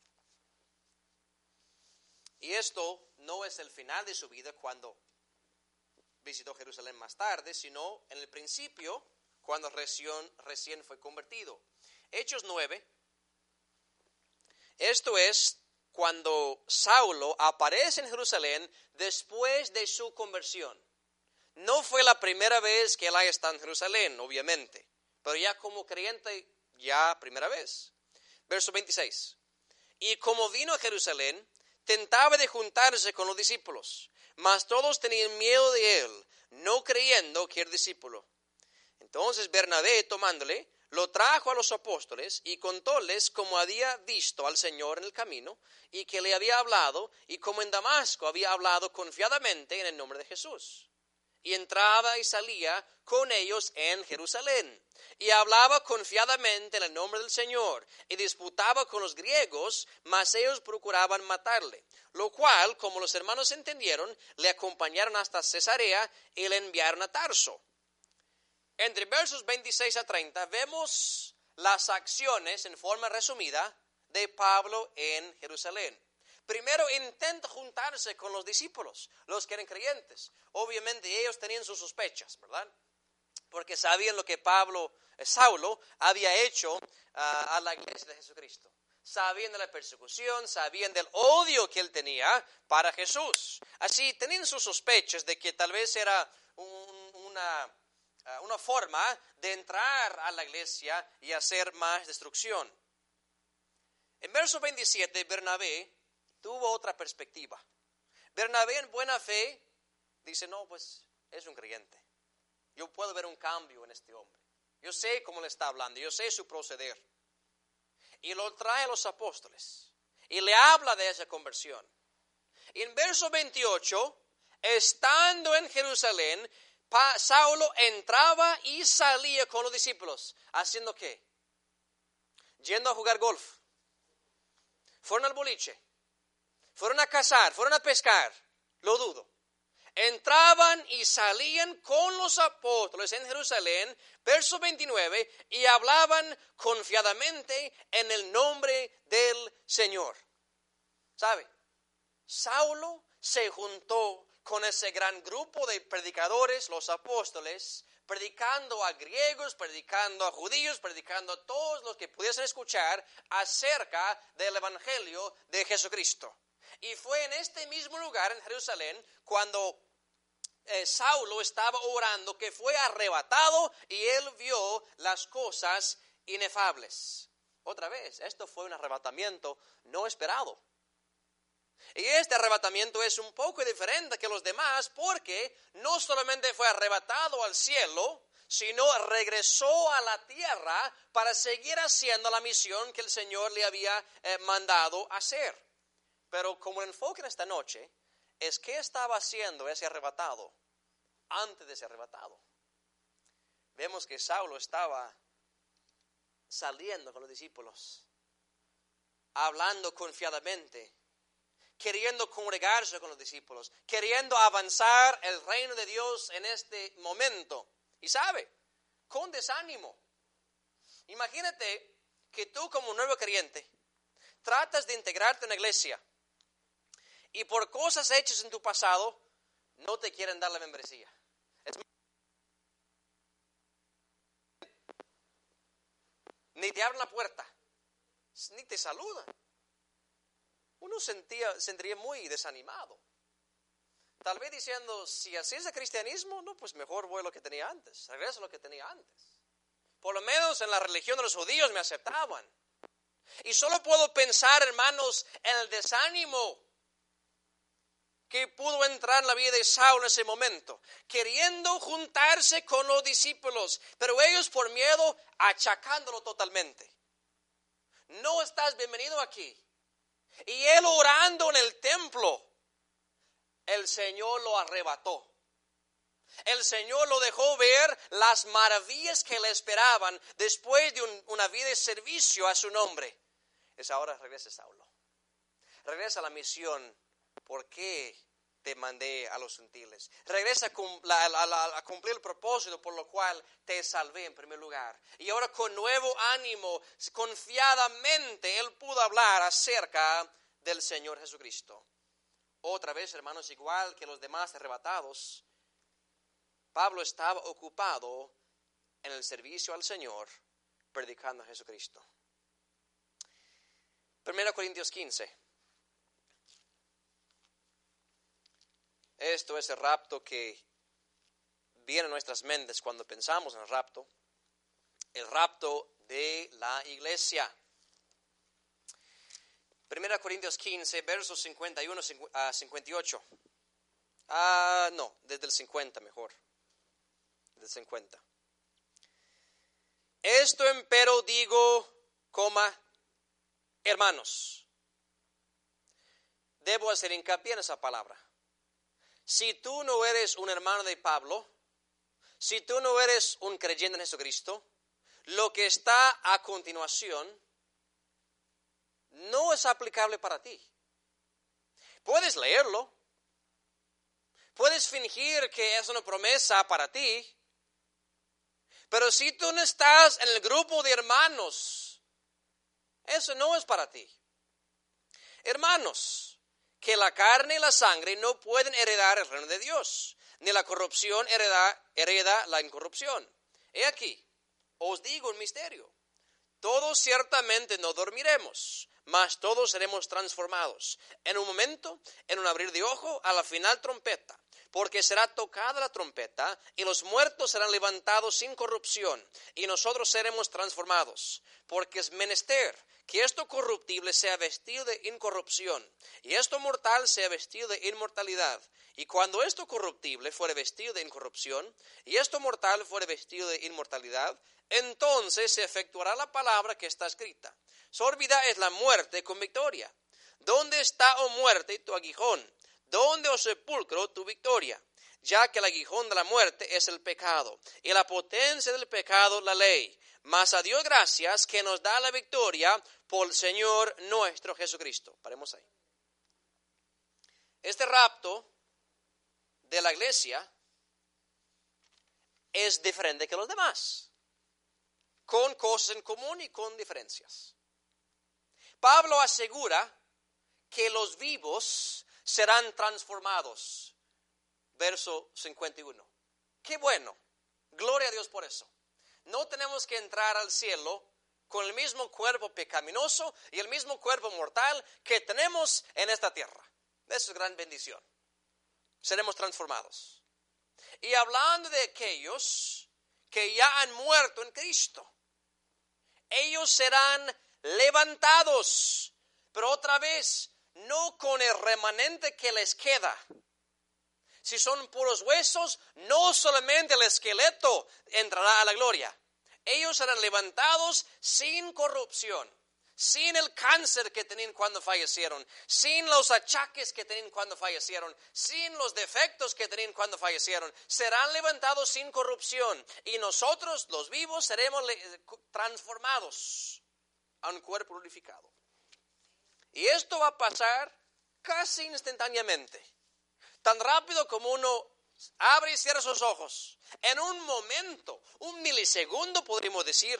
Y esto no es el final de su vida cuando visitó Jerusalén más tarde, sino en el principio, cuando recién fue convertido. Hechos 9, esto es cuando Saulo aparece en Jerusalén después de su conversión. No fue la primera vez que él haya estado en Jerusalén, obviamente, pero ya como creyente, ya primera vez. Verso 26. Y como vino a Jerusalén, tentaba de juntarse con los discípulos, mas todos tenían miedo de él, no creyendo que era discípulo. Entonces Bernabé, tomándole, lo trajo a los apóstoles y contóles cómo había visto al Señor en el camino y que le había hablado y como en Damasco había hablado confiadamente en el nombre de Jesús. Y entraba y salía con ellos en Jerusalén. Y hablaba confiadamente en el nombre del Señor. Y disputaba con los griegos, mas ellos procuraban matarle. Lo cual, como los hermanos entendieron, le acompañaron hasta Cesarea y le enviaron a Tarso. Entre versos 26 a 30 vemos las acciones en forma resumida de Pablo en Jerusalén. Primero intenta juntarse con los discípulos, los que eran creyentes. Obviamente ellos tenían sus sospechas, ¿verdad? Porque sabían lo que Saulo había hecho a la iglesia de Jesucristo. Sabían de la persecución, sabían del odio que él tenía para Jesús. Así tenían sus sospechas de que tal vez era una forma de entrar a la iglesia y hacer más destrucción. En verso 27, Bernabé tuvo otra perspectiva. Bernabé en buena fe dice, no, pues es un creyente. Yo puedo ver un cambio en este hombre. Yo sé cómo le está hablando, yo sé su proceder. Y lo trae a los apóstoles y le habla de esa conversión. Y en verso 28, estando en Jerusalén, Saulo entraba y salía con los discípulos. ¿Haciendo qué? Yendo a jugar golf. Fueron al boliche. Fueron a cazar, fueron a pescar, lo dudo. Entraban y salían con los apóstoles en Jerusalén, verso 29, y hablaban confiadamente en el nombre del Señor. ¿Sabe? Saulo se juntó con ese gran grupo de predicadores, los apóstoles, predicando a griegos, predicando a judíos, predicando a todos los que pudiesen escuchar acerca del evangelio de Jesucristo. Y fue en este mismo lugar, en Jerusalén, cuando Saulo estaba orando, que fue arrebatado y él vio las cosas inefables. Otra vez, esto fue un arrebatamiento no esperado. Y este arrebatamiento es un poco diferente que los demás porque no solamente fue arrebatado al cielo, sino regresó a la tierra para seguir haciendo la misión que el Señor le había mandado hacer. Pero como el enfoque en esta noche es qué estaba haciendo ese arrebatado antes de ser arrebatado. Vemos que Saulo estaba saliendo con los discípulos, hablando confiadamente, queriendo congregarse con los discípulos, queriendo avanzar el reino de Dios en este momento. Y sabe, con desánimo. Imagínate que tú como nuevo creyente tratas de integrarte en la iglesia y por cosas hechas en tu pasado no te quieren dar la membresía. Ni te abren la puerta, ni te saludan. Uno sentiría muy desanimado. Tal vez diciendo, si así es el cristianismo, no, pues mejor voy a lo que tenía antes, regreso a lo que tenía antes. Por lo menos en la religión de los judíos me aceptaban. Y solo puedo pensar, hermanos, en el desánimo que pudo entrar en la vida de Saulo en ese momento, queriendo juntarse con los discípulos, pero ellos por miedo achacándolo totalmente. No estás bienvenido aquí. Y él orando en el templo, el Señor lo arrebató. El Señor lo dejó ver las maravillas que le esperaban después de una vida de servicio a su nombre. Es ahora regresa Saulo. Regresa a la misión. ¿Por qué te mandé a los gentiles? Regresa a cumplir el propósito por lo cual te salvé en primer lugar. Y ahora con nuevo ánimo, confiadamente, él pudo hablar acerca del Señor Jesucristo. Otra vez, hermanos, igual que los demás arrebatados, Pablo estaba ocupado en el servicio al Señor, predicando a Jesucristo. 1 Corintios 15. Esto es el rapto que viene a nuestras mentes cuando pensamos en el rapto de la iglesia. 1 Corintios 15, versos 51 a 58. No, desde el 50 mejor. Desde el 50. Esto empero digo, hermanos. Debo hacer hincapié en esa palabra. Si tú no eres un hermano de Pablo, si tú no eres un creyente en Jesucristo, lo que está a continuación no es aplicable para ti. Puedes leerlo, puedes fingir que es una promesa para ti, pero si tú no estás en el grupo de hermanos, eso no es para ti. Hermanos, que la carne y la sangre no pueden heredar el reino de Dios, ni la corrupción hereda la incorrupción. He aquí, os digo un misterio. Todos ciertamente no dormiremos, mas todos seremos transformados. En un momento, en un abrir de ojo, a la final trompeta. Porque será tocada la trompeta, y los muertos serán levantados sin corrupción, y nosotros seremos transformados. Porque es menester que esto corruptible sea vestido de incorrupción, y esto mortal sea vestido de inmortalidad. Y cuando esto corruptible fuere vestido de incorrupción, y esto mortal fuere vestido de inmortalidad, entonces se efectuará la palabra que está escrita. Sórbida es la muerte con victoria. ¿Dónde está, oh muerte, tu aguijón? ¿Dónde, oh sepulcro, tu victoria? Ya que el aguijón de la muerte es el pecado, y la potencia del pecado la ley. Mas a Dios gracias que nos da la victoria por el Señor nuestro Jesucristo. Paremos ahí. Este rapto de la iglesia es diferente que los demás, con cosas en común y con diferencias. Pablo asegura que los vivos serán transformados. Verso 51. Qué bueno. Gloria a Dios por eso. No tenemos que entrar al cielo con el mismo cuerpo pecaminoso y el mismo cuerpo mortal que tenemos en esta tierra. Eso es gran bendición. Seremos transformados. Y hablando de aquellos que ya han muerto en Cristo, ellos serán levantados, pero otra vez, no con el remanente que les queda. Si son puros huesos, no solamente el esqueleto entrará a la gloria. Ellos serán levantados sin corrupción, sin el cáncer que tenían cuando fallecieron, sin los achaques que tenían cuando fallecieron, sin los defectos que tenían cuando fallecieron. Serán levantados sin corrupción y nosotros, los vivos, seremos transformados a un cuerpo glorificado. Y esto va a pasar casi instantáneamente. Tan rápido como uno abre y cierra sus ojos. En un momento, un milisegundo podríamos decir,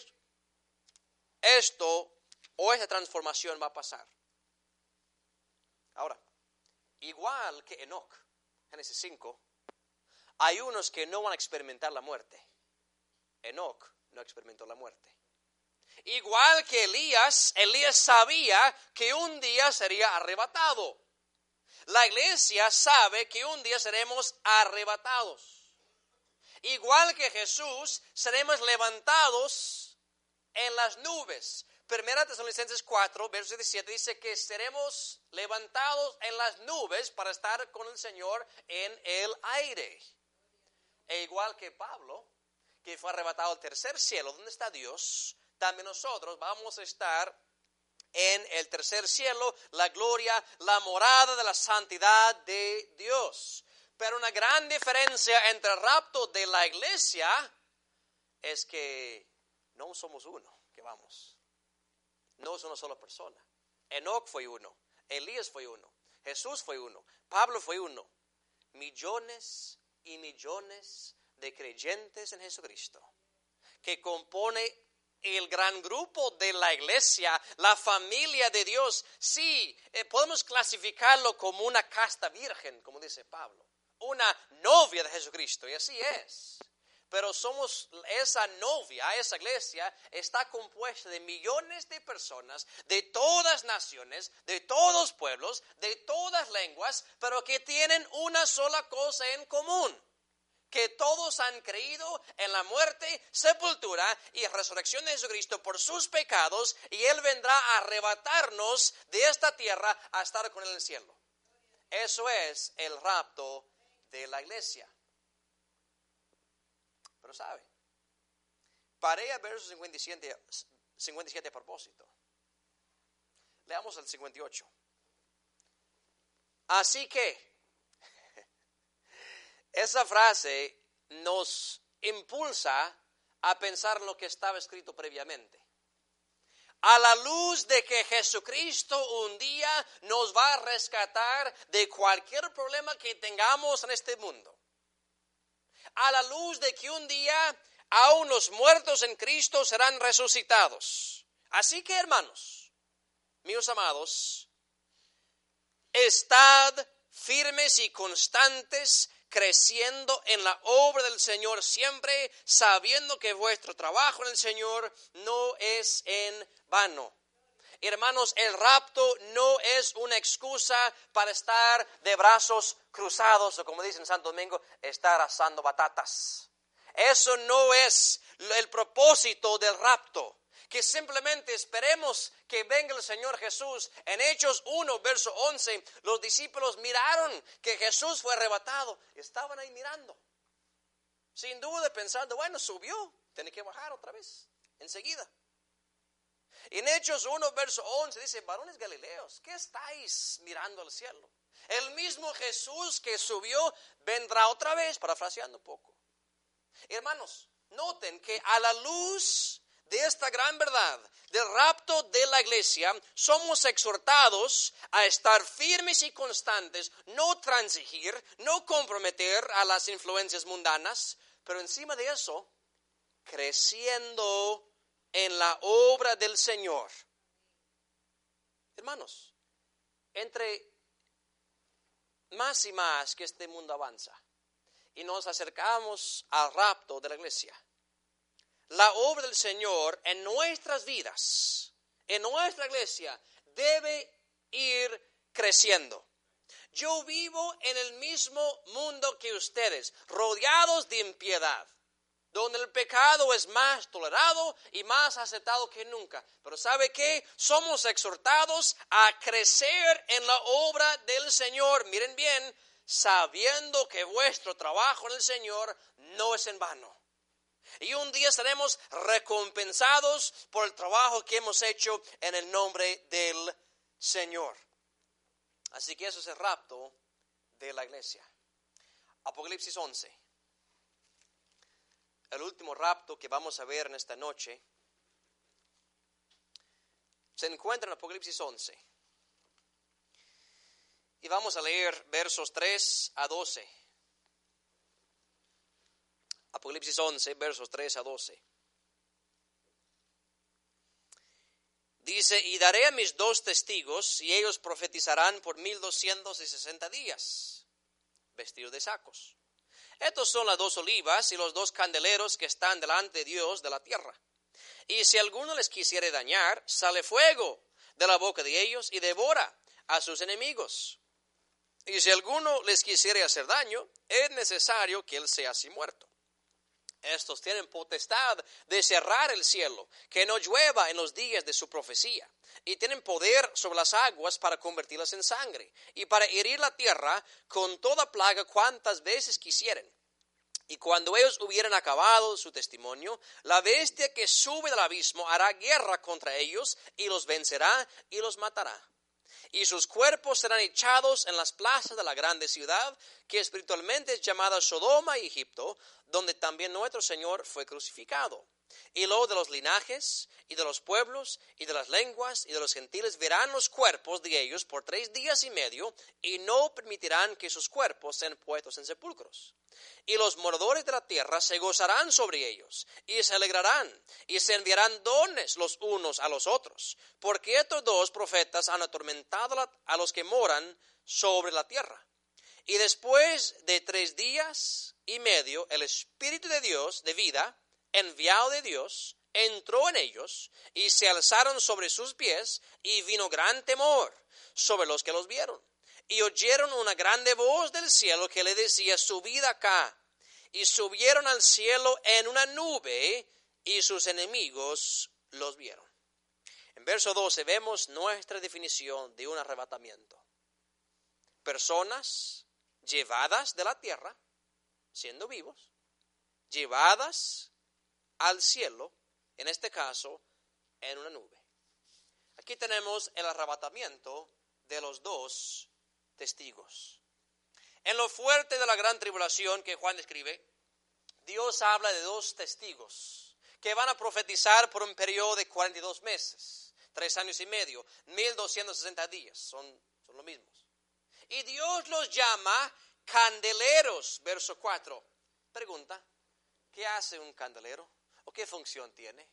esto o esa transformación va a pasar. Ahora, igual que Enoc, Génesis 5, hay unos que no van a experimentar la muerte. Enoc no experimentó la muerte. Igual que Elías sabía que un día sería arrebatado. La iglesia sabe que un día seremos arrebatados. Igual que Jesús, seremos levantados en las nubes. Primera Tesalonicenses 4, verso 17 dice que seremos levantados en las nubes para estar con el Señor en el aire. E igual que Pablo, que fue arrebatado al tercer cielo, donde está Dios, también nosotros vamos a estar en el tercer cielo, la gloria, la morada de la santidad de Dios. Pero una gran diferencia entre el rapto de la iglesia es que no somos uno que vamos. No es una sola persona. Enoc fue uno, Elías fue uno, Jesús fue uno, Pablo fue uno. Millones y millones de creyentes en Jesucristo que compone el gran grupo de la iglesia, la familia de Dios. Sí, podemos clasificarlo como una casta virgen, como dice Pablo, una novia de Jesucristo, y así es. Pero somos esa novia, esa iglesia está compuesta de millones de personas, de todas naciones, de todos pueblos, de todas lenguas, pero que tienen una sola cosa en común: que todos han creído en la muerte, sepultura y resurrección de Jesucristo por sus pecados, y Él vendrá a arrebatarnos de esta tierra a estar con Él en el cielo. Eso es el rapto de la iglesia. Pero sabe, Paré a verso 57 a propósito. Leamos el 58. Así que, esa frase nos impulsa a pensar lo que estaba escrito previamente. A la luz de que Jesucristo un día nos va a rescatar de cualquier problema que tengamos en este mundo. A la luz de que un día aún los muertos en Cristo serán resucitados. Así que, hermanos, míos amados, estad firmes y constantes, creciendo en la obra del Señor siempre, sabiendo que vuestro trabajo en el Señor no es en vano. Hermanos, el rapto no es una excusa para estar de brazos cruzados, o como dicen en Santo Domingo, estar asando batatas. Eso no es el propósito del rapto. Que simplemente esperemos que venga el Señor Jesús. En Hechos 1, verso 11, los discípulos miraron que Jesús fue arrebatado. Estaban ahí mirando, sin duda pensando, bueno, subió, tiene que bajar otra vez, enseguida. En Hechos 1, verso 11 dice, varones galileos, ¿qué estáis mirando al cielo? El mismo Jesús que subió vendrá otra vez, parafraseando un poco. Hermanos, noten que a la luz de esta gran verdad del rapto de la iglesia, somos exhortados a estar firmes y constantes, no transigir, no comprometer a las influencias mundanas, pero encima de eso, creciendo en la obra del Señor. Hermanos, entre más y más que este mundo avanza y nos acercamos al rapto de la iglesia, la obra del Señor en nuestras vidas, en nuestra iglesia, debe ir creciendo. Yo vivo en el mismo mundo que ustedes, rodeados de impiedad, donde el pecado es más tolerado y más aceptado que nunca. Pero ¿sabe qué? Somos exhortados a crecer en la obra del Señor. Miren bien, sabiendo que vuestro trabajo en el Señor no es en vano. Y un día seremos recompensados por el trabajo que hemos hecho en el nombre del Señor. Así que eso es el rapto de la iglesia. Apocalipsis 11. El último rapto que vamos a ver en esta noche se encuentra en Apocalipsis 11. Y vamos a leer versos 3 a 12. Apocalipsis 11, versos 3 a 12. Dice, y daré a mis 2 testigos, y ellos profetizarán por 1260 días, vestidos de sacos. Estos son las 2 olivas y los 2 candeleros que están delante de Dios de la tierra. Y si alguno les quisiere dañar, sale fuego de la boca de ellos y devora a sus enemigos. Y si alguno les quisiere hacer daño, es necesario que él sea así muerto. Estos tienen potestad de cerrar el cielo, que no llueva en los días de su profecía, y tienen poder sobre las aguas para convertirlas en sangre, y para herir la tierra con toda plaga cuantas veces quisieren. Y cuando ellos hubieran acabado su testimonio, la bestia que sube del abismo hará guerra contra ellos, y los vencerá y los matará. Y sus cuerpos serán echados en las plazas de la grande ciudad, que espiritualmente es llamada Sodoma y Egipto, donde también nuestro Señor fue crucificado. Y luego de los linajes, y de los pueblos, y de las lenguas, y de los gentiles verán los cuerpos de ellos por 3 días y medio, y no permitirán que sus cuerpos sean puestos en sepulcros. Y los moradores de la tierra se gozarán sobre ellos, y se alegrarán, y se enviarán dones los unos a los otros, porque estos 2 profetas han atormentado a los que moran sobre la tierra. Y después de 3 días y medio, el Espíritu de Dios, de vida, enviado de Dios, entró en ellos, y se alzaron sobre sus pies, y vino gran temor sobre los que los vieron. Y oyeron una grande voz del cielo que le decía, subid acá. Y subieron al cielo en una nube, y sus enemigos los vieron. En verso 12 vemos nuestra definición de un arrebatamiento. Personas llevadas de la tierra, siendo vivos, llevadas al cielo, en este caso, en una nube. Aquí tenemos el arrebatamiento de los dos testigos. En lo fuerte de la gran tribulación que Juan describe, Dios habla de dos testigos que van a profetizar por un periodo de 42 meses, 3 años y medio, 1260 días, son los mismos. Y Dios los llama candeleros, verso 4. Pregunta, ¿qué hace un candelero? ¿O qué función tiene?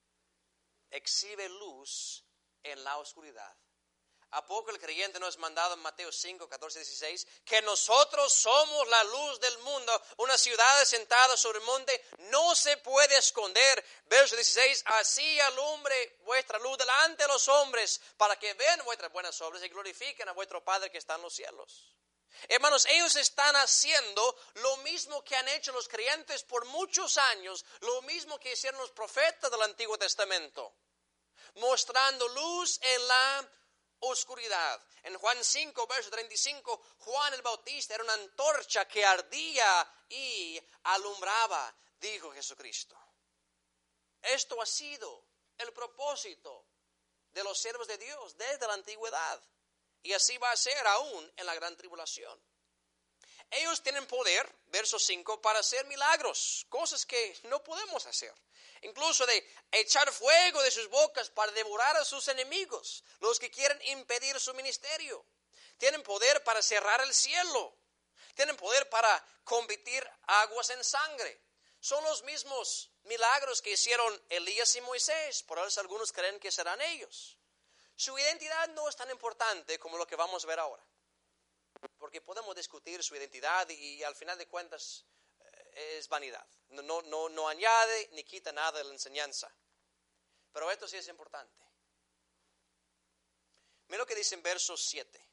Exhibe luz en la oscuridad. ¿A poco el creyente no es mandado en Mateo 5, 14, 16? Que nosotros somos la luz del mundo, una ciudad asentada sobre el monte, no se puede esconder. Verso 16, así alumbre vuestra luz delante de los hombres, para que vean vuestras buenas obras y glorifiquen a vuestro Padre que está en los cielos. Hermanos, ellos están haciendo lo mismo que han hecho los creyentes por muchos años, lo mismo que hicieron los profetas del Antiguo Testamento, mostrando luz en la oscuridad. En Juan 5, verso 35, Juan el Bautista era una antorcha que ardía y alumbraba, dijo Jesucristo. Esto ha sido el propósito de los siervos de Dios desde la antigüedad. Y así va a ser aún en la gran tribulación. Ellos tienen poder, verso 5, para hacer milagros, cosas que no podemos hacer. Incluso de echar fuego de sus bocas para devorar a sus enemigos, los que quieren impedir su ministerio. Tienen poder para cerrar el cielo. Tienen poder para convertir aguas en sangre. Son los mismos milagros que hicieron Elías y Moisés, por eso algunos creen que serán ellos. Su identidad no es tan importante como lo que vamos a ver ahora, porque podemos discutir su identidad y al final de cuentas es vanidad. No añade ni quita nada de la enseñanza. Pero esto sí es importante. Mira lo que dice en verso 7.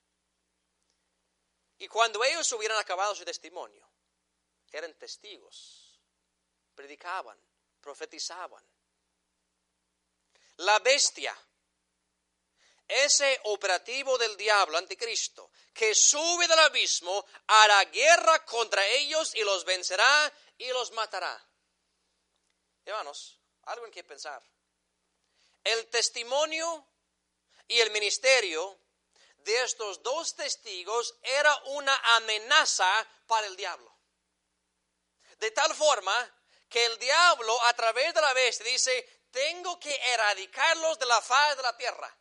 Y cuando ellos hubieran acabado su testimonio, eran testigos, predicaban, profetizaban. La bestia, ese operativo del diablo, anticristo, que sube del abismo, hará guerra contra ellos y los vencerá y los matará. Hermanos, algo en que pensar. El testimonio y el ministerio de estos dos testigos era una amenaza para el diablo. De tal forma que el diablo, a través de la bestia, dice, tengo que erradicarlos de la faz de la tierra.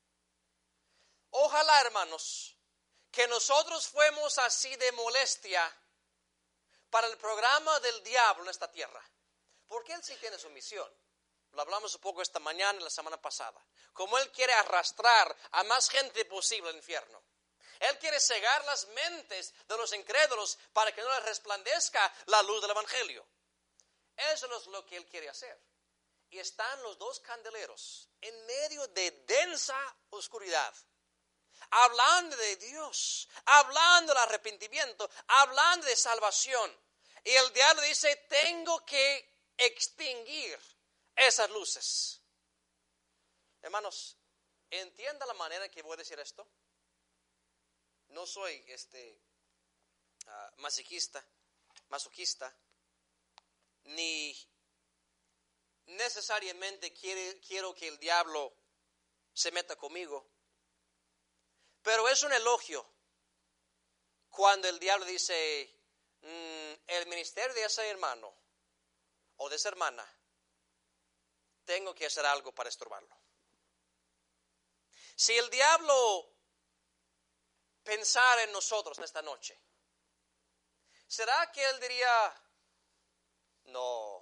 Ojalá, hermanos, que nosotros fuéramos así de molestia para el programa del diablo en esta tierra. Porque él sí tiene su misión. Lo hablamos un poco esta mañana y la semana pasada. Como él quiere arrastrar a más gente posible al infierno. Él quiere cegar las mentes de los incrédulos para que no les resplandezca la luz del evangelio. Eso es lo que él quiere hacer. Y están los dos candeleros en medio de densa oscuridad, hablando de Dios, hablando del arrepentimiento, hablando de salvación. Y el diablo dice, tengo que extinguir esas luces. Hermanos, ¿entienda la manera en que voy a decir esto? No soy masoquista, ni necesariamente quiero que el diablo se meta conmigo. Pero es un elogio cuando el diablo dice, el ministerio de ese hermano o de esa hermana, tengo que hacer algo para estorbarlo. Si el diablo pensara en nosotros en esta noche, ¿será que él diría, no,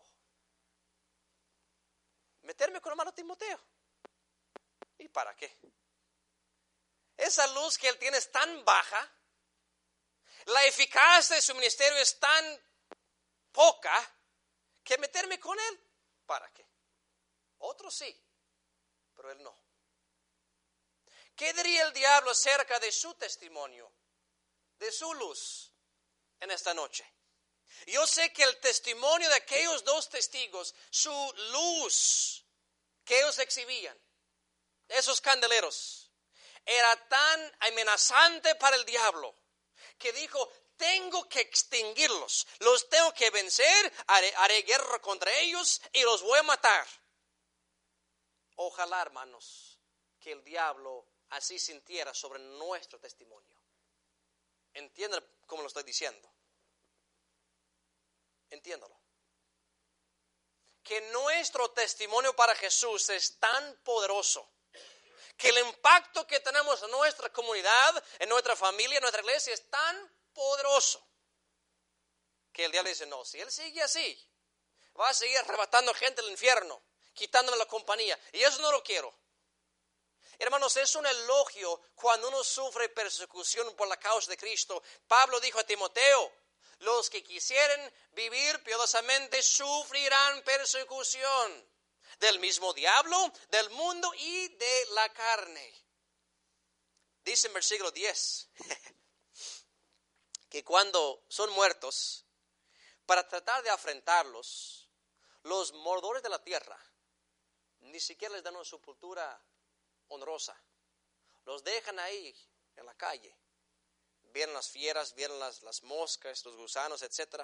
meterme con el hermano Timoteo? ¿Y para qué? Esa luz que él tiene es tan baja, la eficacia de su ministerio es tan poca, que meterme con él, ¿para qué? Otros sí, pero él no. ¿Qué diría el diablo acerca de su testimonio, de su luz en esta noche? Yo sé que el testimonio de aquellos dos testigos, su luz que ellos exhibían, esos candeleros, era tan amenazante para el diablo que dijo, tengo que extinguirlos, los tengo que vencer, haré guerra contra ellos y los voy a matar. Ojalá, hermanos, que el diablo así sintiera sobre nuestro testimonio. ¿Entienden cómo lo estoy diciendo? Entiéndalo. Que nuestro testimonio para Jesús es tan poderoso, que el impacto que tenemos en nuestra comunidad, en nuestra familia, en nuestra iglesia es tan poderoso, que el diablo dice, no, si él sigue así, va a seguir arrebatando gente del infierno, quitándome la compañía, y eso no lo quiero. Hermanos, es un elogio cuando uno sufre persecución por la causa de Cristo. Pablo dijo a Timoteo, los que quisieren vivir piadosamente sufrirán persecución del mismo diablo, del mundo y de la carne. Dice en versículo 10 que cuando son muertos, para tratar de afrentarlos, los moradores de la tierra ni siquiera les dan una sepultura honrosa. Los dejan ahí en la calle. Vienen las fieras, vienen las moscas, los gusanos, etc.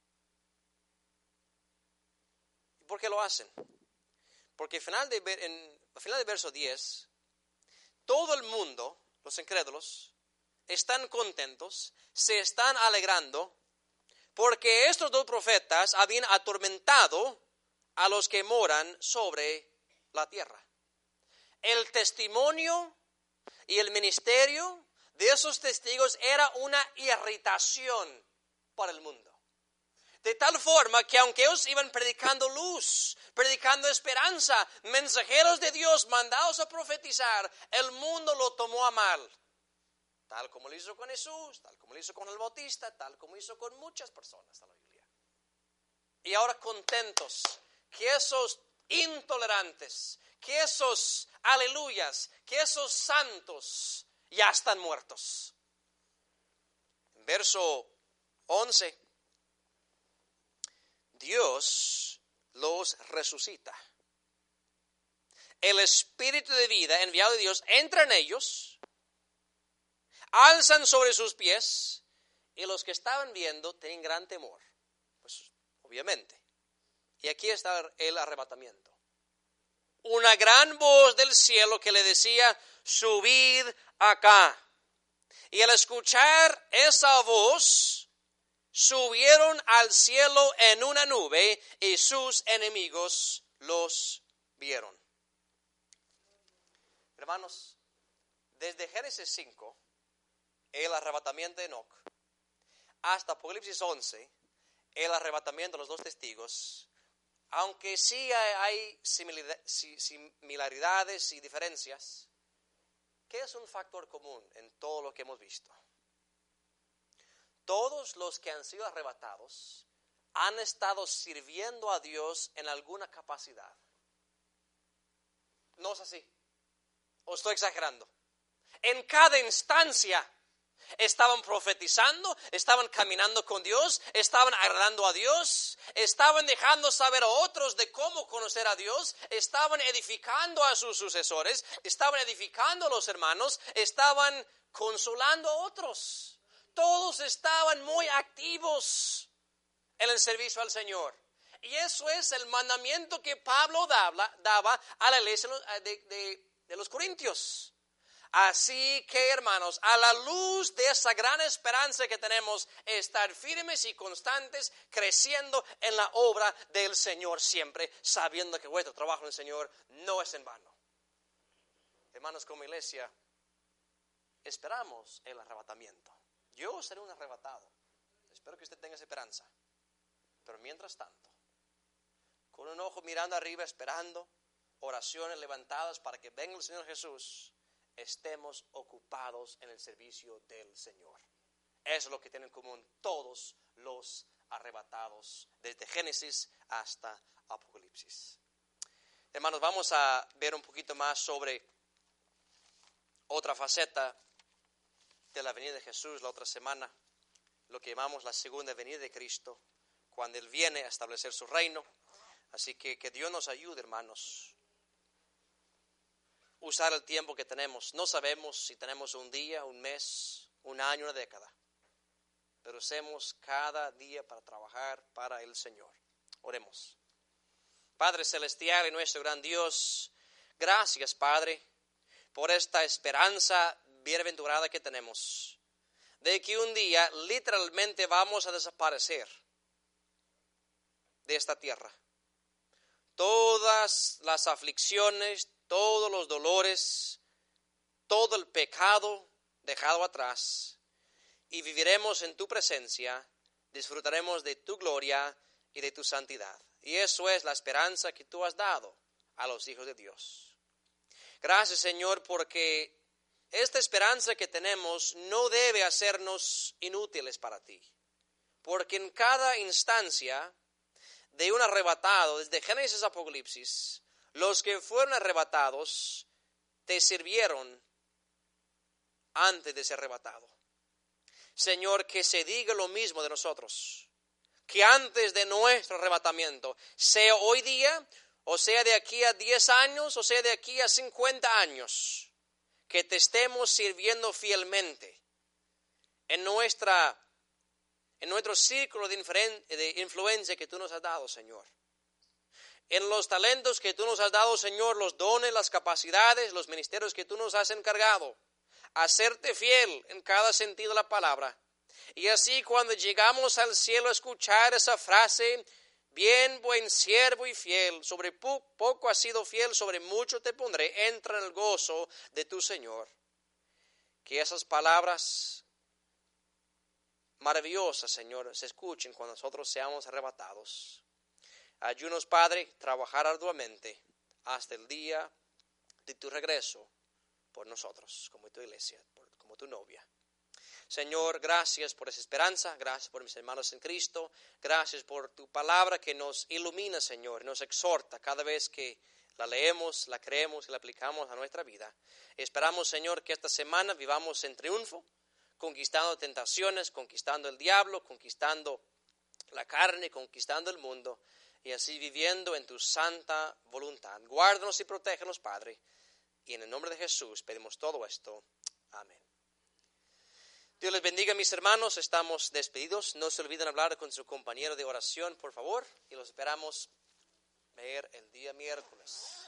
¿Y por qué lo hacen? Porque al final del verso 10, todo el mundo, los incrédulos, están contentos, se están alegrando, porque estos dos profetas habían atormentado a los que moran sobre la tierra. El testimonio y el ministerio de esos testigos era una irritación para el mundo. De tal forma que aunque ellos iban predicando luz, predicando esperanza, mensajeros de Dios mandados a profetizar, el mundo lo tomó a mal. Tal como lo hizo con Jesús, tal como lo hizo con el Bautista, tal como hizo con muchas personas en la Biblia. Y ahora contentos que esos intolerantes, que esos aleluyas, que esos santos ya están muertos. En verso 11, Dios los resucita. El espíritu de vida enviado de Dios entra en ellos, alzan sobre sus pies, y los que estaban viendo tienen gran temor. Pues obviamente. Y aquí está el arrebatamiento. Una gran voz del cielo que le decía, subid acá. Y al escuchar esa voz, subieron al cielo en una nube y sus enemigos los vieron. Hermanos, desde Génesis 5, el arrebatamiento de Enoc, hasta Apocalipsis 11, el arrebatamiento de los dos testigos, aunque sí hay similaridades y diferencias, ¿qué es un factor común en todo lo que hemos visto? Todos los que han sido arrebatados han estado sirviendo a Dios en alguna capacidad. ¿No es así? ¿O estoy exagerando? En cada instancia estaban profetizando, estaban caminando con Dios, estaban agradando a Dios, estaban dejando saber a otros de cómo conocer a Dios, estaban edificando a sus sucesores, estaban edificando a los hermanos, estaban consolando a otros. Todos estaban muy activos en el servicio al Señor. Y eso es el mandamiento que Pablo daba a la iglesia de los Corintios. Así que, hermanos, a la luz de esa gran esperanza que tenemos, estar firmes y constantes, creciendo en la obra del Señor siempre, sabiendo que vuestro trabajo en el Señor no es en vano. Hermanos, como iglesia, esperamos el arrebatamiento. Yo seré un arrebatado. Espero que usted tenga esa esperanza. Pero mientras tanto, con un ojo mirando arriba, esperando, oraciones levantadas para que venga el Señor Jesús, estemos ocupados en el servicio del Señor. Eso es lo que tienen en común todos los arrebatados, desde Génesis hasta Apocalipsis. Hermanos, vamos a ver un poquito más sobre otra faceta de la venida de Jesús la otra semana, lo que llamamos la segunda venida de Cristo, cuando Él viene a establecer su reino. Así que Dios nos ayude, hermanos, usar el tiempo que tenemos. No sabemos si tenemos un día, un mes, un año, una década. pero usemos cada día para trabajar para el Señor. Oremos. Padre celestial y nuestro gran Dios, gracias, Padre, por esta esperanza bienaventurada que tenemos, de que un día literalmente vamos a desaparecer de esta tierra. Todas las aflicciones, todos los dolores, todo el pecado dejado atrás, y viviremos en tu presencia, disfrutaremos de tu gloria y de tu santidad. Y eso es la esperanza que tú has dado a los hijos de Dios. Gracias, Señor, porque esta esperanza que tenemos no debe hacernos inútiles para ti, porque en cada instancia de un arrebatado, desde Génesis a Apocalipsis, los que fueron arrebatados te sirvieron antes de ser arrebatado. Señor, que se diga lo mismo de nosotros, que antes de nuestro arrebatamiento, sea hoy día, o sea de aquí a 10 años, o sea de aquí a 50 años, que te estemos sirviendo fielmente en nuestro círculo de influencia que tú nos has dado, Señor. En los talentos que tú nos has dado, Señor, los dones, las capacidades, los ministerios que tú nos has encargado, hacerte fiel en cada sentido de la palabra. Y así cuando llegamos al cielo a escuchar esa frase, bien, buen siervo y fiel, sobre poco has sido fiel, sobre mucho te pondré, entra en el gozo de tu Señor. Que esas palabras maravillosas, Señor, se escuchen cuando nosotros seamos arrebatados. Ayúdanos, Padre, trabajar arduamente hasta el día de tu regreso por nosotros, como tu iglesia, como tu novia. Señor, gracias por esa esperanza, gracias por mis hermanos en Cristo, gracias por tu palabra que nos ilumina, Señor, nos exhorta cada vez que la leemos, la creemos y la aplicamos a nuestra vida. Esperamos, Señor, que esta semana vivamos en triunfo, conquistando tentaciones, conquistando el diablo, conquistando la carne, conquistando el mundo, y así viviendo en tu santa voluntad. Guárdanos y protégenos, Padre, y en el nombre de Jesús pedimos todo esto. Amén. Dios les bendiga, mis hermanos, estamos despedidos. No se olviden hablar con su compañero de oración, por favor, y los esperamos ver el día miércoles.